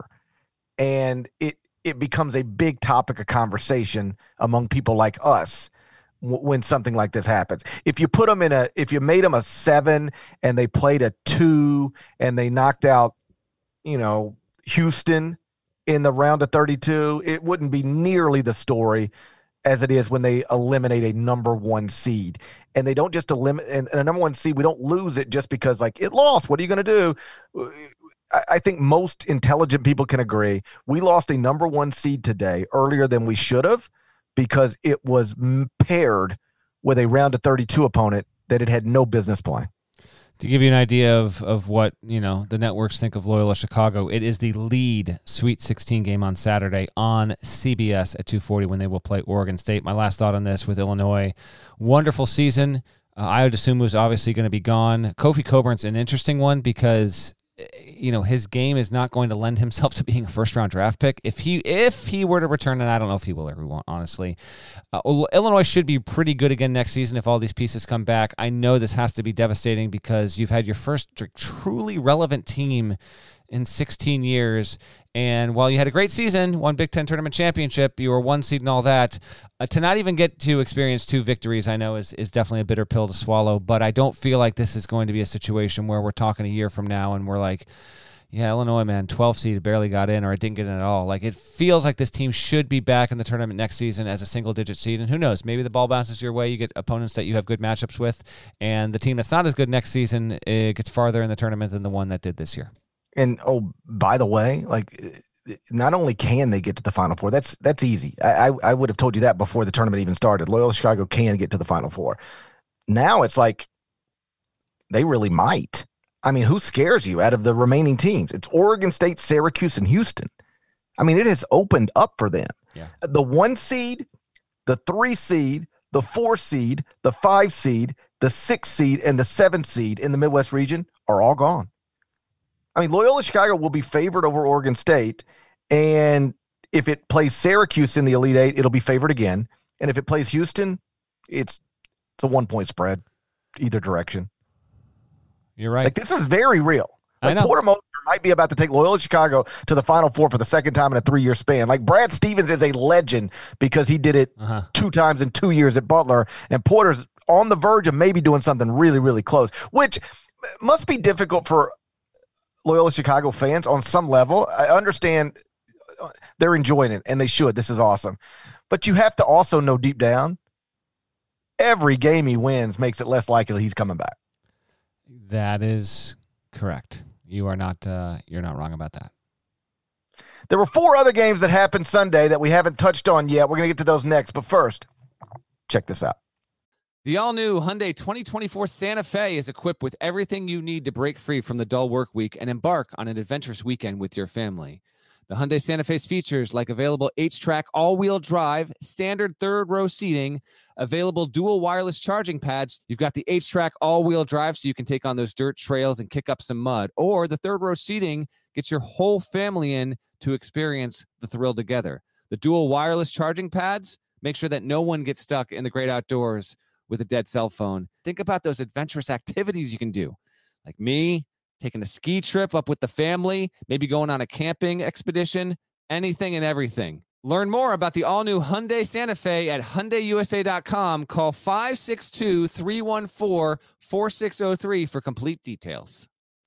And it, it becomes a big topic of conversation among people like us w- when something like this happens. If you put them in a, if you made them a seven and they played a two and they knocked out, you know, Houston in the round of thirty-two, it wouldn't be nearly the story as it is when they eliminate a number one seed. And they don't just eliminate and a number one seed. We don't lose it just because like it lost. What are you going to do? I, I think most intelligent people can agree. We lost a number one seed today earlier than we should have because it was paired with a round of thirty-two opponent that it had no business playing. To give you an idea of, of what, you know, the networks think of Loyola Chicago, it is the lead Sweet sixteen game on Saturday on C B S at two forty when they will play Oregon State. My last thought on this with Illinois, wonderful season. Uh, Ayo Dosunmu is obviously going to be gone. Kofi Coburn's an interesting one because, you know, his game is not going to lend himself to being a first-round draft pick. If he if he were to return, and I don't know if he will ever want, honestly. Uh, Illinois should be pretty good again next season if all these pieces come back. I know this has to be devastating because you've had your first tr- truly relevant team in sixteen years, and while you had a great season, won Big Ten tournament championship, you were one seed and all that, uh, to not even get to experience two victories, I know is, is definitely a bitter pill to swallow, but I don't feel like this is going to be a situation where we're talking a year from now and we're like, yeah, Illinois, man, twelve seed barely got in, or it didn't get in at all. Like, it feels like this team should be back in the tournament next season as a single-digit seed, and who knows, maybe the ball bounces your way, you get opponents that you have good matchups with, and the team that's not as good next season, it gets farther in the tournament than the one that did this year. And, oh, by the way, like, not only can they get to the Final Four, that's that's easy. I, I, I would have told you that before the tournament even started. Loyola Chicago can get to the Final Four. Now it's like they really might. I mean, who scares you out of the remaining teams? It's Oregon State, Syracuse, and Houston. I mean, it has opened up for them. Yeah. The one seed, the three seed, the four seed, the five seed, the six seed, and the seven seed in the Midwest region are all gone. I mean, Loyola Chicago will be favored over Oregon State, and if it plays Syracuse in the Elite Eight, it'll be favored again. And if it plays Houston, it's it's a one-point spread, either direction. You're right. Like, this is very real. Like, I know. Porter Moser might be about to take Loyola Chicago to the Final Four for the second time in a three-year span. Like, Brad Stevens is a legend because he did it Uh-huh. two times in two years at Butler, and Porter's on the verge of maybe doing something really, really close, which must be difficult for Loyola Chicago fans on some level. I understand they're enjoying it, and they should. This is awesome. But you have to also know deep down, every game he wins makes it less likely he's coming back. That is correct. You are not uh, you're not wrong about that. There were four other games that happened Sunday that we haven't touched on yet. We're going to get to those next. But first, check this out. The all-new Hyundai twenty twenty-four Santa Fe is equipped with everything you need to break free from the dull work week and embark on an adventurous weekend with your family. The Hyundai Santa Fe's features like available H-Track all-wheel drive, standard third-row seating, available dual wireless charging pads. You've got the H-Track all-wheel drive so you can take on those dirt trails and kick up some mud. Or the third-row seating gets your whole family in to experience the thrill together. The dual wireless charging pads make sure that no one gets stuck in the great outdoors with a dead cell phone. Think about those adventurous activities you can do. Like me, taking a ski trip up with the family, maybe going on a camping expedition, anything and everything. Learn more about the all-new Hyundai Santa Fe at Hyundai U S A dot com. Call five six two, three one four, four six zero three for complete details.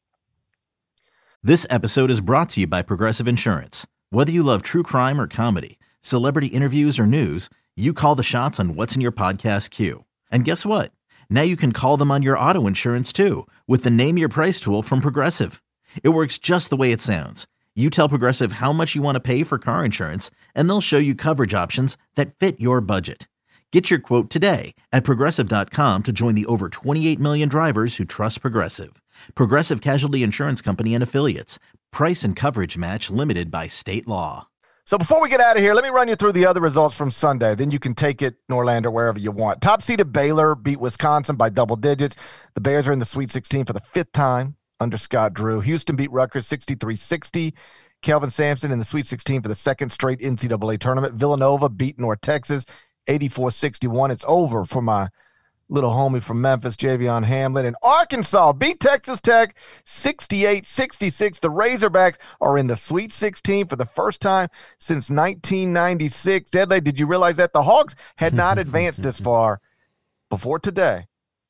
This episode is brought to you by Progressive Insurance. Whether you love true crime or comedy, celebrity interviews or news, you call the shots on what's in your podcast queue. And guess what? Now you can call them on your auto insurance too with the Name Your Price tool from Progressive. It works just the way it sounds. You tell Progressive how much you want to pay for car insurance, and they'll show you coverage options that fit your budget. Get your quote today at Progressive dot com to join the over twenty-eight million drivers who trust Progressive. Progressive Casualty Insurance Company and Affiliates. Price and coverage match limited by state law. So before we get out of here, let me run you through the other results from Sunday. Then you can take it in Orlando wherever you want. Top-seeded Baylor beat Wisconsin by double digits. The Bears are in the Sweet sixteen for the fifth time under Scott Drew. Houston beat Rutgers sixty-three sixty. Kelvin Sampson in the Sweet sixteen for the second straight N C double A tournament. Villanova beat North Texas eighty-four sixty-one. It's over for my little homie from Memphis, Javion Hamlin. And Arkansas beat Texas Tech sixty-eight sixty-six. The Razorbacks are in the Sweet sixteen for the first time since nineteen ninety-six. Deadly, did you realize that the Hawks had not advanced this far before today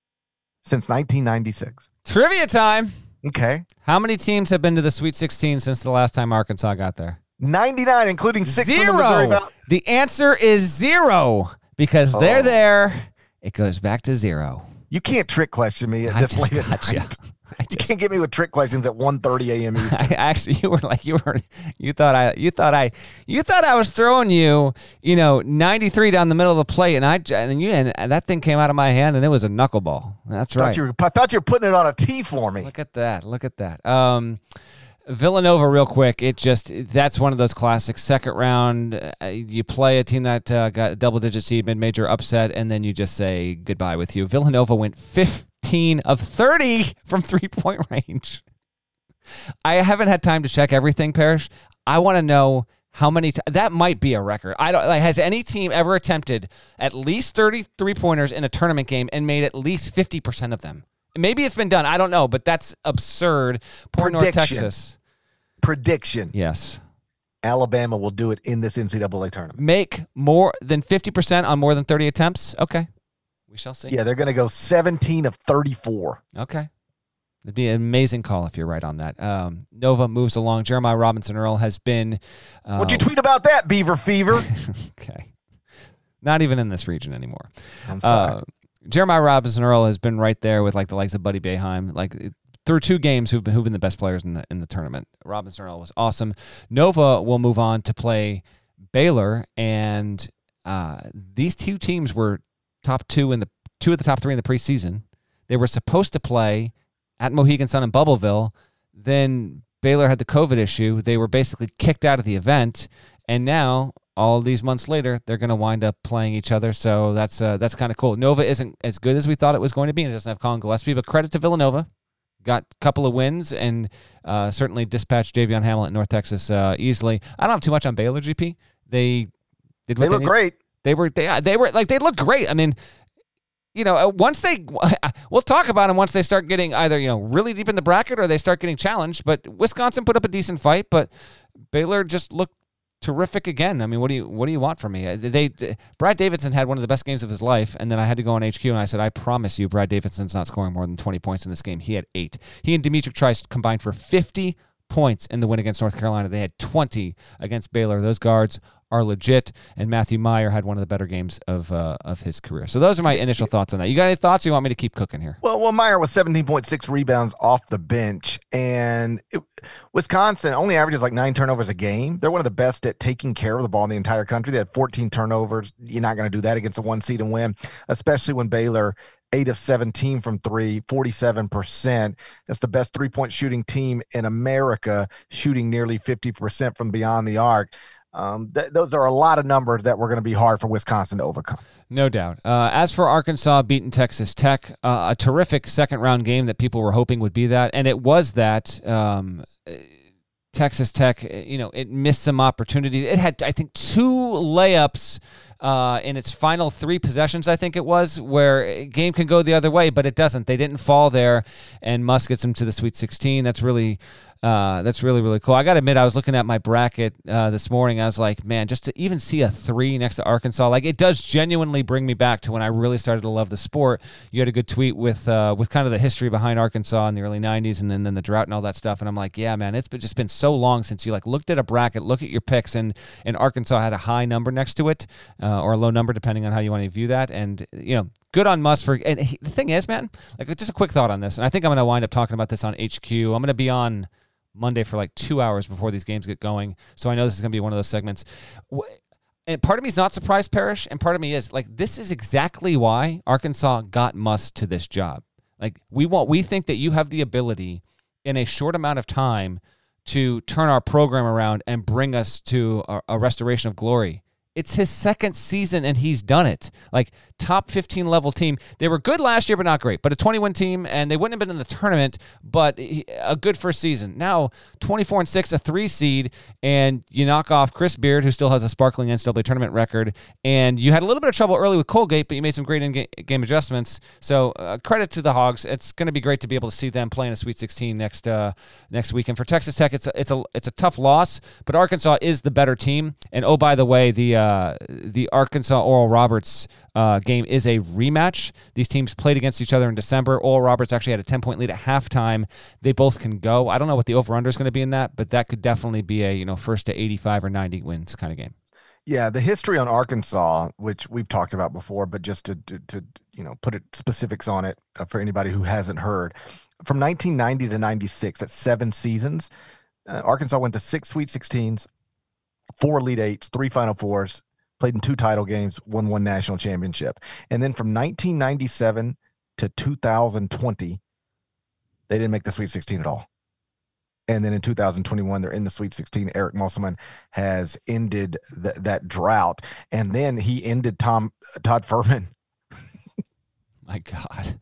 since nineteen ninety-six? Trivia time. Okay. How many teams have been to the Sweet sixteen since the last time Arkansas got there? ninety-nine, including six from the Missouri Zero. Valley. The answer is zero because Oh. they're there. It goes back to zero. You can't trick question me at I this just late at got you. night. I You just, can't get me with trick questions at one thirty a.m. Eastern. I actually, you were like, you were, you thought I, you thought I, you thought I was throwing you, you know, ninety-three down the middle of the plate, and I, and you, and that thing came out of my hand, and it was a knuckleball. That's Thought right. you were, I thought you were putting it on a tee for me. Look at that. Look at that. Um, Villanova, real quick. It just that's one of those classics. Second round, uh, you play a team that uh, got a double-digit seed, mid-major upset, and then you just say goodbye with you. Villanova went fifteen of thirty from three-point range. I haven't had time to check everything, Parrish. I want to know how many. T- that might be a record. I don't. Like, has any team ever attempted at least thirty three-pointers in a tournament game and made at least fifty percent of them? Maybe it's been done. I don't know, but that's absurd. Poor North Prediction. Texas. Prediction. Yes. Alabama will do it in this N C double A tournament. Make more than fifty percent on more than thirty attempts? Okay. We shall see. Yeah, they're going to go seventeen of thirty-four. Okay. It'd be an amazing call if you're right on that. Um, Nova moves along. Jeremiah Robinson Earl has been. Uh, What'd you tweet about that, Beaver Fever? Okay. Not even in this region anymore. I'm sorry. Uh, Jeremiah Robinson Earl has been right there with like the likes of Buddy Boeheim, like through two games who've been, who've been the best players in the in the tournament. Robinson Earl was awesome. Nova will move on to play Baylor, and uh, these two teams were top two in the two of the top three in the preseason. They were supposed to play at Mohegan Sun in Bubbleville. Then Baylor had the COVID issue. They were basically kicked out of the event, and now, all these months later, they're going to wind up playing each other. So that's uh, that's kind of cool. Nova isn't as good as we thought it was going to be, and it doesn't have Colin Gillespie, but credit to Villanova. Got a couple of wins and uh, certainly dispatched Javion Hamlin at North Texas uh, easily. I don't have too much on Baylor, G P. They did what They they look need. great. They were they they were like they looked great. I mean, you know, once they, we'll talk about them once they start getting either, you know, really deep in the bracket or they start getting challenged. But Wisconsin put up a decent fight, but Baylor just looked terrific again. I mean, what do you what do you want from me? They, they Brad Davidson had one of the best games of his life, and then I had to go on H Q and I said, I promise you, Brad Davidson's not scoring more than twenty points in this game. He had eight. He and Demetric Trice combined for fifty points in the win against North Carolina. They had twenty against Baylor. Those guards are legit, and Matthew Meyer had one of the better games of uh, of his career. So those are my initial thoughts on that. You got any thoughts, or you want me to keep cooking here? Well, well, Meyer was seventeen point six rebounds off the bench, and it, Wisconsin only averages like nine turnovers a game. They're one of the best at taking care of the ball in the entire country. They had fourteen turnovers. You're not going to do that against a one seed and win, especially when Baylor eight of seventeen from three, forty-seven percent. That's the best three-point shooting team in America, shooting nearly fifty percent from beyond the arc. Um, th- those are a lot of numbers that were going to be hard for Wisconsin to overcome. No doubt. Uh, as for Arkansas beating Texas Tech, uh, a terrific second-round game that people were hoping would be that, and it was that. Um, Texas Tech, you know, it missed some opportunities. It had, I think, two layups uh, in its final three possessions, I think it was, where a game can go the other way, but it doesn't. They didn't fall there, and Muss gets them to the Sweet sixteen. That's really uh, that's really, really cool. I got to admit, I was looking at my bracket uh, this morning. I was like, man, just to even see a three next to Arkansas, like it does genuinely bring me back to when I really started to love the sport. You had a good tweet with uh, with kind of the history behind Arkansas in the early nineties and then, then the drought and all that stuff, and I'm like, yeah, man, it's been, just been so long since you like looked at a bracket, look at your picks, and, and Arkansas had a high number next to it uh, or a low number, depending on how you want to view that, and, you know, good on Muss for, and he, the thing is, man, like just a quick thought on this, and I think I'm going to wind up talking about this on H Q. I'm going to be on Monday for like two hours before these games get going, so I know this is going to be one of those segments. And part of me is not surprised, Parrish, and part of me is like, this is exactly why Arkansas got Muss to this job. Like we want, we think that you have the ability in a short amount of time to turn our program around and bring us to a, a restoration of glory. It's his second season, and he's done it. Like, top fifteen level team. They were good last year, but not great. But a twenty-win team, and they wouldn't have been in the tournament, but a good first season. Now, twenty-four and six, a three seed, and you knock off Chris Beard, who still has a sparkling N C double A tournament record, and you had a little bit of trouble early with Colgate, but you made some great in-game adjustments. So, uh, credit to the Hogs. It's going to be great to be able to see them play in a Sweet sixteen next uh, next weekend. For Texas Tech, it's a, it's a it's a tough loss, but Arkansas is the better team. And oh, by the way, the Uh, the Arkansas Oral Roberts uh, game is a rematch. These teams played against each other in December. Oral Roberts actually had a ten-point lead at halftime. They both can go. I don't know what the over-under is going to be in that, but that could definitely be a, you know, first to eighty-five or ninety wins kind of game. Yeah, the history on Arkansas, which we've talked about before, but just to to, to you know put it specifics on it uh, for anybody who hasn't heard, from nineteen ninety to ninety-six, that's seven seasons. Uh, Arkansas went to six Sweet sixteens, four Elite Eights, three Final Fours, played in two title games, won one national championship. And then from nineteen ninety-seven to two thousand twenty, they didn't make the Sweet sixteen at all. And then in two thousand twenty-one, they're in the Sweet sixteen. Eric Musselman has ended th- that drought. And then he ended Tom Todd Furman. My God.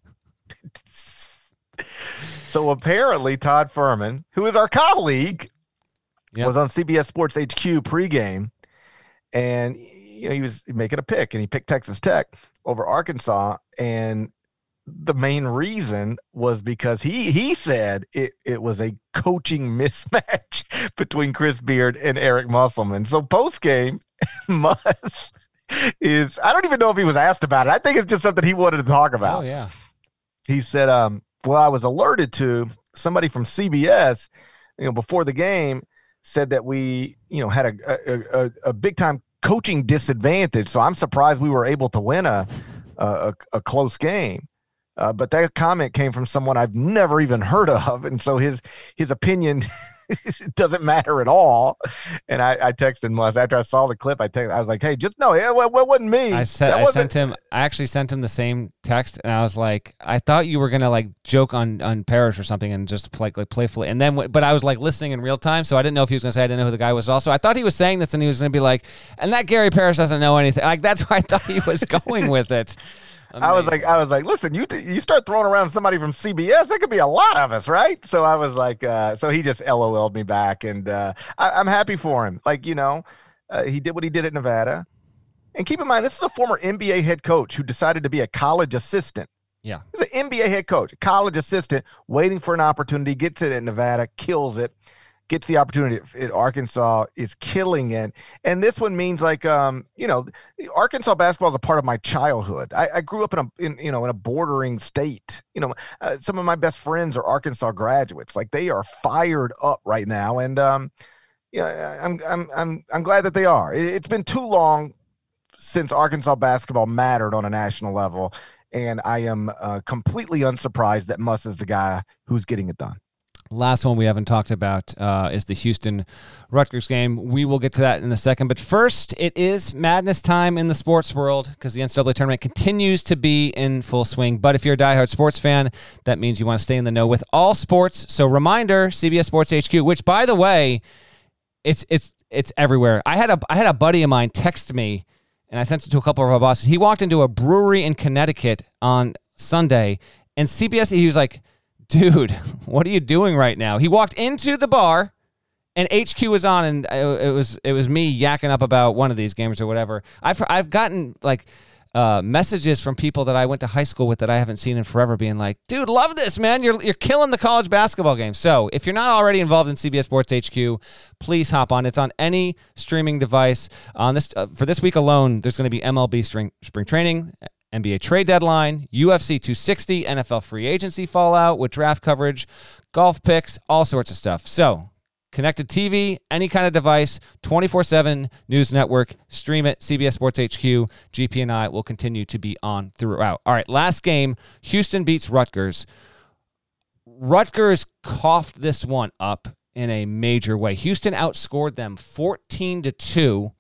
So apparently Todd Furman, who is our colleague, yep, was on C B S Sports H Q pregame. And you know, he was making a pick, and he picked Texas Tech over Arkansas. And the main reason was because he he said it, it was a coaching mismatch between Chris Beard and Eric Musselman. So post game, Muss is, I don't even know if he was asked about it. I think it's just something he wanted to talk about. Oh yeah. He said, um, well, I was alerted to somebody from C B S, you know, before the game said that we, you know, had a a, a, a big time coaching disadvantage. So I'm surprised we were able to win a a, a close game. Uh, but that comment came from someone I've never even heard of, and so his his opinion doesn't matter at all. And I, I texted Muss after I saw the clip. I texted, I was like, "Hey, just no, it, it wasn't me." I said, I sent him. I actually sent him the same text, and I was like, "I thought you were gonna like joke on on Parrish or something, and just like like playfully." And then, but I was like listening in real time, so I didn't know if he was gonna say I didn't know who the guy was. Also, I thought he was saying this, and he was gonna be like, "And that Gary Parrish doesn't know anything." Like that's why I thought he was going with it. Amazing. I was like, I was like, listen, you t- you start throwing around somebody from C B S, that could be a lot of us, right? So I was like, uh, so he just LOL'd me back, and uh, I, I'm happy for him. Like, you know, uh, he did what he did at Nevada. And keep in mind, this is a former N B A head coach who decided to be a college assistant. Yeah. He was an N B A head coach, a college assistant, waiting for an opportunity, gets it at Nevada, kills it, gets the opportunity at, at Arkansas, is killing it. And this one means like, um, you know, Arkansas basketball is a part of my childhood. I, I grew up in a, in, you know, in a bordering state. You know, uh, some of my best friends are Arkansas graduates. Like they are fired up right now. And, um, yeah, I'm, I'm, I'm, I'm glad that they are. It, it's been too long since Arkansas basketball mattered on a national level. And I am uh, completely unsurprised that Muss is the guy who's getting it done. Last one we haven't talked about uh, is the Houston-Rutgers game. We will get to that in a second. But first, it is madness time in the sports world because the N C double A tournament continues to be in full swing. But if you're a diehard sports fan, that means you want to stay in the know with all sports. So reminder, C B S Sports H Q, which, by the way, it's it's it's everywhere. I had a I had a buddy of mine text me, and I sent it to a couple of our bosses. He walked into a brewery in Connecticut on Sunday, and C B S, he was like, dude, what are you doing right now? He walked into the bar, and H Q was on, and it was it was me yakking up about one of these games or whatever. I've I've gotten like uh, messages from people that I went to high school with that I haven't seen in forever, being like, "Dude, love this, man! You're you're killing the college basketball game." So if you're not already involved in C B S Sports H Q, please hop on. It's on any streaming device. On this uh, for this week alone, there's going to be M L B spring spring training, N B A trade deadline, U F C two sixty, N F L free agency fallout with draft coverage, golf picks, all sorts of stuff. So, connected T V, any kind of device, twenty-four seven News Network, stream it, C B S Sports H Q, G P and I will continue to be on throughout. All right, last game, Houston beats Rutgers. Rutgers coughed this one up in a major way. Houston outscored them fourteen to two.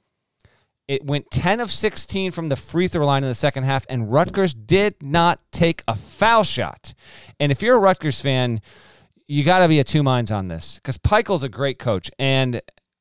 It went ten of sixteen from the free throw line in the second half, and Rutgers did not take a foul shot. And if you're a Rutgers fan, you got to be of two minds on this because Pikiell's a great coach. And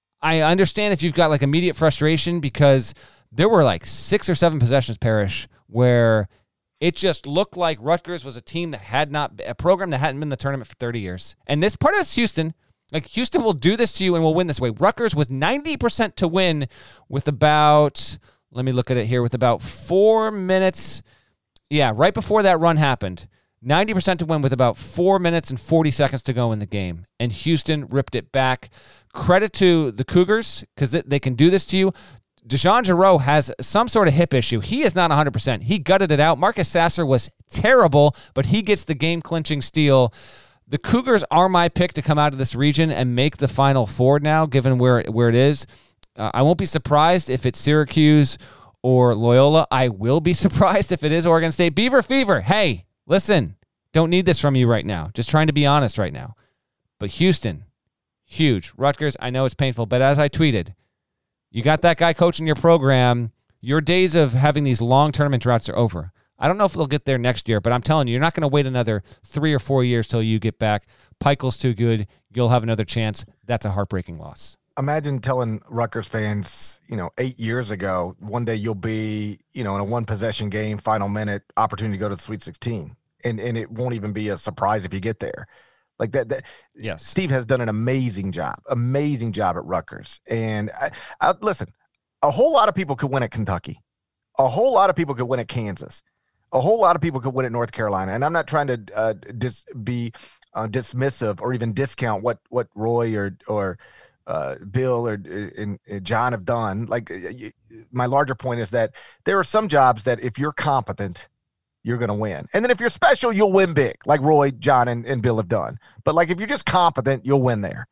I understand if you've got like immediate frustration because there were like six or seven possessions, Parrish, where it just looked like Rutgers was a team that had not, a program that hadn't been in the tournament for thirty years. And this part of this Houston, like Houston will do this to you and will win this way. Rutgers was ninety percent to win with about, let me look at it here, with about four minutes. Yeah, right before that run happened. ninety percent to win with about four minutes and forty seconds to go in the game. And Houston ripped it back. Credit to the Cougars because they can do this to you. Deshaun Giroux has some sort of hip issue. He is not one hundred percent. He gutted it out. Marcus Sasser was terrible, but he gets the game-clinching steal. The Cougars are my pick to come out of this region and make the Final Four now, given where, where it is. Uh, I won't be surprised if it's Syracuse or Loyola. I will be surprised if it is Oregon State. Beaver Fever, hey, listen, don't need this from you right now. Just trying to be honest right now. But Houston, huge. Rutgers, I know it's painful, but as I tweeted, you got that guy coaching your program. Your days of having these long tournament droughts are over. I don't know if they'll get there next year, but I'm telling you, you're not going to wait another three or four years till you get back. Pikiell's too good. You'll have another chance. That's a heartbreaking loss. Imagine telling Rutgers fans, you know, eight years ago, one day you'll be, you know, in a one-possession game, final minute, opportunity to go to the Sweet sixteen. And and it won't even be a surprise if you get there. Like that, that yes. Steve has done an amazing job, amazing job at Rutgers. And I, I, listen, a whole lot of people could win at Kentucky. A whole lot of people could win at Kansas. A whole lot of people could win at North Carolina. And I'm not trying to uh, dis, be uh, dismissive or even discount what what Roy or or uh, Bill or uh, uh, John have done. Like uh, my larger point is that there are some jobs that if you're competent, you're going to win. And then if you're special, you'll win big, like Roy, John, and, and Bill have done. But like if you're just competent, you'll win there.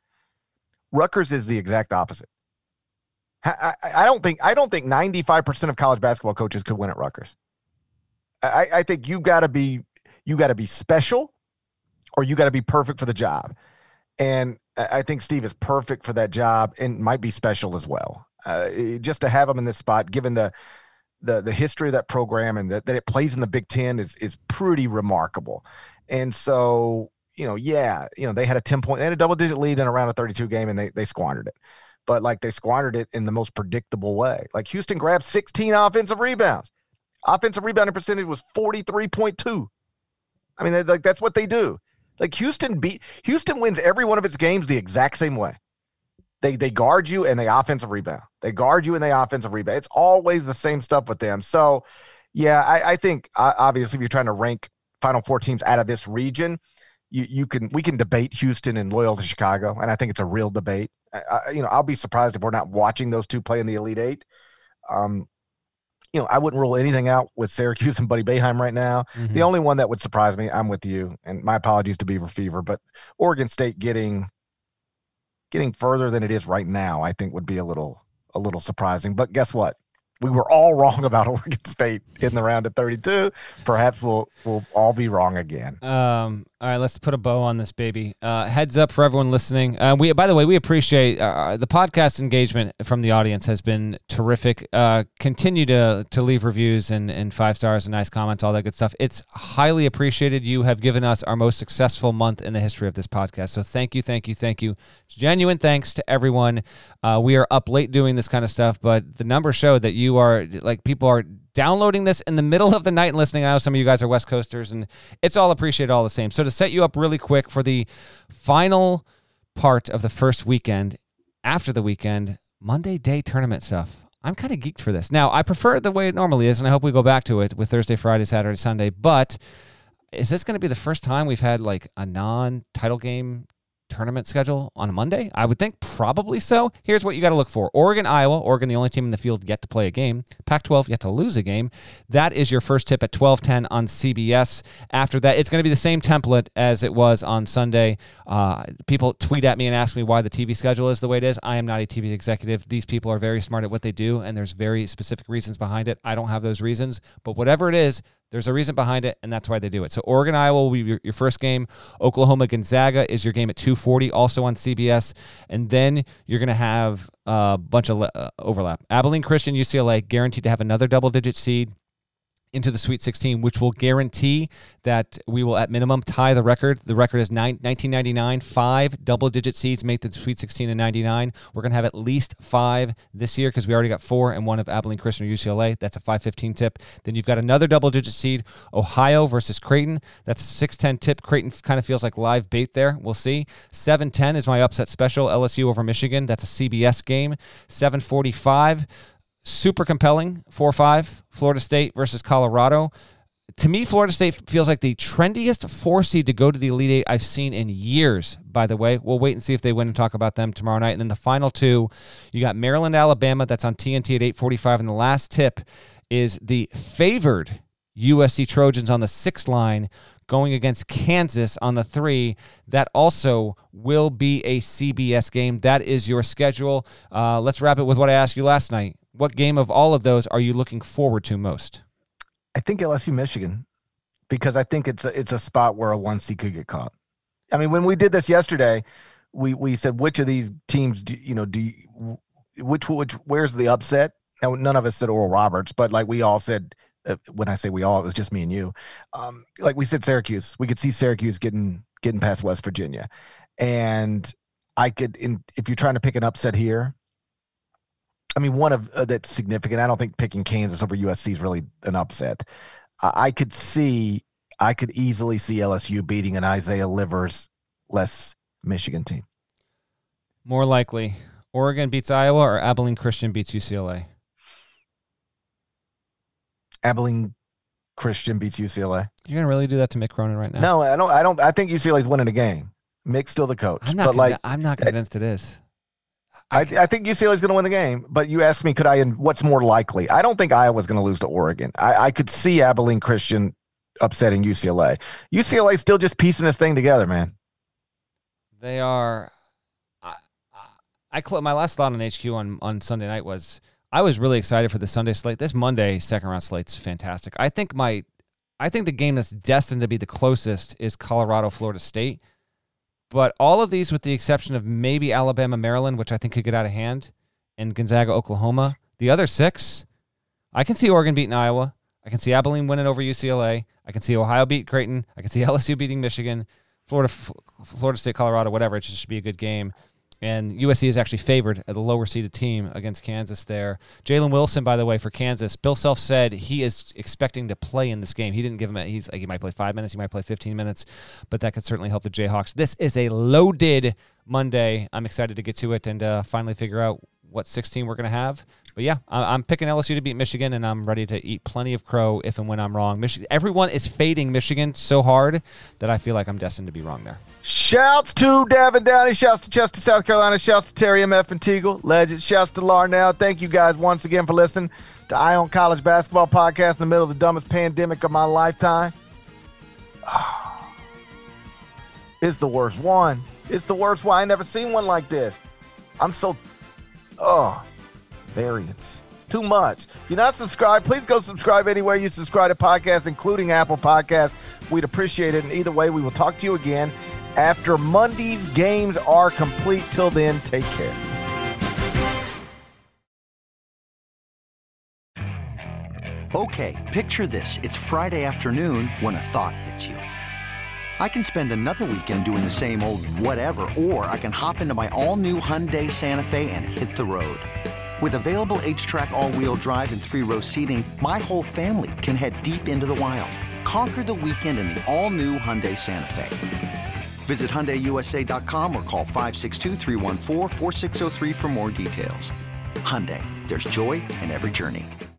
Rutgers is the exact opposite. I, I, I don't think I don't think ninety-five percent of college basketball coaches could win at Rutgers. I, I think you got to be you got to be special, or you got to be perfect for the job. And I think Steve is perfect for that job, and might be special as well. Uh, just to have him in this spot, given the the the history of that program and that, that it plays in the Big Ten, is is pretty remarkable. And so, you know, yeah, you know, they had a ten point, they had a double digit lead in a round of thirty-two game, and they they squandered it. But like they squandered it in the most predictable way. Like Houston grabbed sixteen offensive rebounds. Offensive rebounding percentage was forty-three point two. I mean, like that's what they do. Like Houston beat Houston wins every one of its games the exact same way. They they guard you and they offensive rebound. They guard you and they offensive rebound. It's always the same stuff with them. So, yeah, I, I think uh, obviously if you're trying to rank Final Four teams out of this region, you you can we can debate Houston and Loyola Chicago, and I think it's a real debate. I, I, you know, I'll be surprised if we're not watching those two play in the Elite Eight. Um, you know, I wouldn't rule anything out with Syracuse and Buddy Boeheim right now. Mm-hmm. The only one that would surprise me, I'm with you, and my apologies to Beaver Fever, but Oregon State getting getting further than it is right now, I think would be a little a little surprising. But guess what? We were all wrong about Oregon State in the round of thirty-two. Perhaps we'll we'll all be wrong again. Um, all right, let's put a bow on this baby. Uh, heads up for everyone listening. Uh, we, by the way, we appreciate uh, the podcast engagement from the audience has been terrific. Uh, continue to to leave reviews and, and five stars and nice comments, all that good stuff. It's highly appreciated. You have given us our most successful month in the history of this podcast. So thank you, thank you, thank you. Genuine thanks to everyone. Uh, we are up late doing this kind of stuff, but the numbers show that you are like people are downloading this in the middle of the night and listening. I know some of you guys are West Coasters, and it's all appreciated all the same. So to set you up really quick for the final part of the first weekend, after the weekend, Monday day tournament stuff. I'm kind of geeked for this. Now, I prefer it the way it normally is, and I hope we go back to it with Thursday, Friday, Saturday, Sunday, but is this going to be the first time we've had like a non-title game tournament schedule on a Monday? I would think probably so. Here's what you got to look for. Oregon, Iowa. Oregon, the only team in the field yet to play a game. Pac twelve, yet to lose a game. That is your first tip at twelve ten on C B S. After that, it's going to be the same template as it was on Sunday. Uh, people tweet at me and ask me why the T V schedule is the way it is. I am not a T V executive. These people are very smart at what they do, and there's very specific reasons behind it. I don't have those reasons, but whatever it is, there's a reason behind it, and that's why they do it. So Oregon, Iowa will be your, your first game. Oklahoma, Gonzaga is your game at two forty, also on C B S. And then you're going to have a bunch of uh, overlap. Abilene Christian, U C L A, guaranteed to have another double-digit seed into the Sweet sixteen, which will guarantee that we will, at minimum, tie the record. The record is nine, nineteen ninety-nine. Five double-digit seeds make the Sweet sixteen in ninety-nine. We're going to have at least five this year because we already got four and one of Abilene Christian or U C L A. That's a five fifteen tip. Then you've got another double-digit seed, Ohio versus Creighton. That's a six ten tip. Creighton kind of feels like live bait there. We'll see. seven ten is my upset special, L S U over Michigan. That's a C B S game. seven forty-five. Super compelling, four five, Florida State versus Colorado. To me, Florida State feels like the trendiest four seed to go to the Elite Eight I've seen in years, by the way. We'll wait and see if they win and talk about them tomorrow night. And then the final two, you got Maryland, Alabama. That's on T N T at eight forty-five. And the last tip is the favored U S C Trojans on the six line going against Kansas on the three. That also will be a C B S game. That is your schedule. Uh, let's wrap it with what I asked you last night. What game of all of those are you looking forward to most? I think L S U Michigan, because I think it's a, it's a spot where a one seed could get caught. I mean, when we did this yesterday, we we said which of these teams do you know do you, which which where's the upset? Now none of us said Oral Roberts, but like we all said, uh, when I say we all, it was just me and you. Um, like we said, Syracuse. We could see Syracuse getting getting past West Virginia, and I could in if you're trying to pick an upset here. I mean, one of uh, that's significant. I don't think picking Kansas over U S C is really an upset. Uh, I could see, I could easily see L S U beating an Isaiah Livers less Michigan team. More likely, Oregon beats Iowa or Abilene Christian beats U C L A? Abilene Christian beats U C L A. You're gonna really do that to Mick Cronin right now? No, I don't. I don't. I think U C L A is winning the game. Mick's still the coach. I'm not. But Conv- like, I'm not convinced it is. I, I think U C L A is going to win the game, but you asked me, could I? What's more likely? I don't think Iowa's going to lose to Oregon. I, I could see Abilene Christian upsetting U C L A. U C L A is still just piecing this thing together, man. They are. I, I, I my last thought on H Q on on Sunday night was I was really excited for the Sunday slate. This Monday second round slate's fantastic. I think my, I think the game that's destined to be the closest is Colorado Florida State. But all of these, with the exception of maybe Alabama, Maryland, which I think could get out of hand, and Gonzaga, Oklahoma, the other six, I can see Oregon beating Iowa. I can see Abilene winning over U C L A. I can see Ohio beat Creighton. I can see L S U beating Michigan, Florida, Florida State, Colorado, whatever. It just should be a good game. And U S C is actually favored at the lower seeded team against Kansas there. Jalen Wilson, by the way, for Kansas, Bill Self said he is expecting to play in this game. He didn't give him a, he's like, he might play five minutes, he might play fifteen minutes, but that could certainly help the Jayhawks. This is a loaded Monday. I'm excited to get to it and uh, finally figure out what sixteen we're going to have. But yeah, I'm picking L S U to beat Michigan, and I'm ready to eat plenty of crow if and when I'm wrong. Michigan, everyone is fading Michigan so hard that I feel like I'm destined to be wrong there. Shouts to Davin Downey. Shouts to Chester, South Carolina. Shouts to Terry M F and Teagle. Legend. Shouts to Larnell. Thank you guys once again for listening to Eye on College Basketball Podcast in the middle of the dumbest pandemic of my lifetime. Oh, it's the worst one. It's the worst one. I ain't never seen one like this. I'm so, oh, variance. It's too much. If you're not subscribed, please go subscribe anywhere you subscribe to podcasts, including Apple Podcasts. We'd appreciate it. And either way, we will talk to you again after Monday's games are complete. Till then, take care. Okay, picture this. It's Friday afternoon when a thought hits you. I can spend another weekend doing the same old whatever, or I can hop into my all-new Hyundai Santa Fe and hit the road. With available H-Track all-wheel drive and three-row seating, my whole family can head deep into the wild. Conquer the weekend in the all-new Hyundai Santa Fe. Visit Hyundai U S A dot com or call five six two, three one four, four six zero three for more details. Hyundai, there's joy in every journey.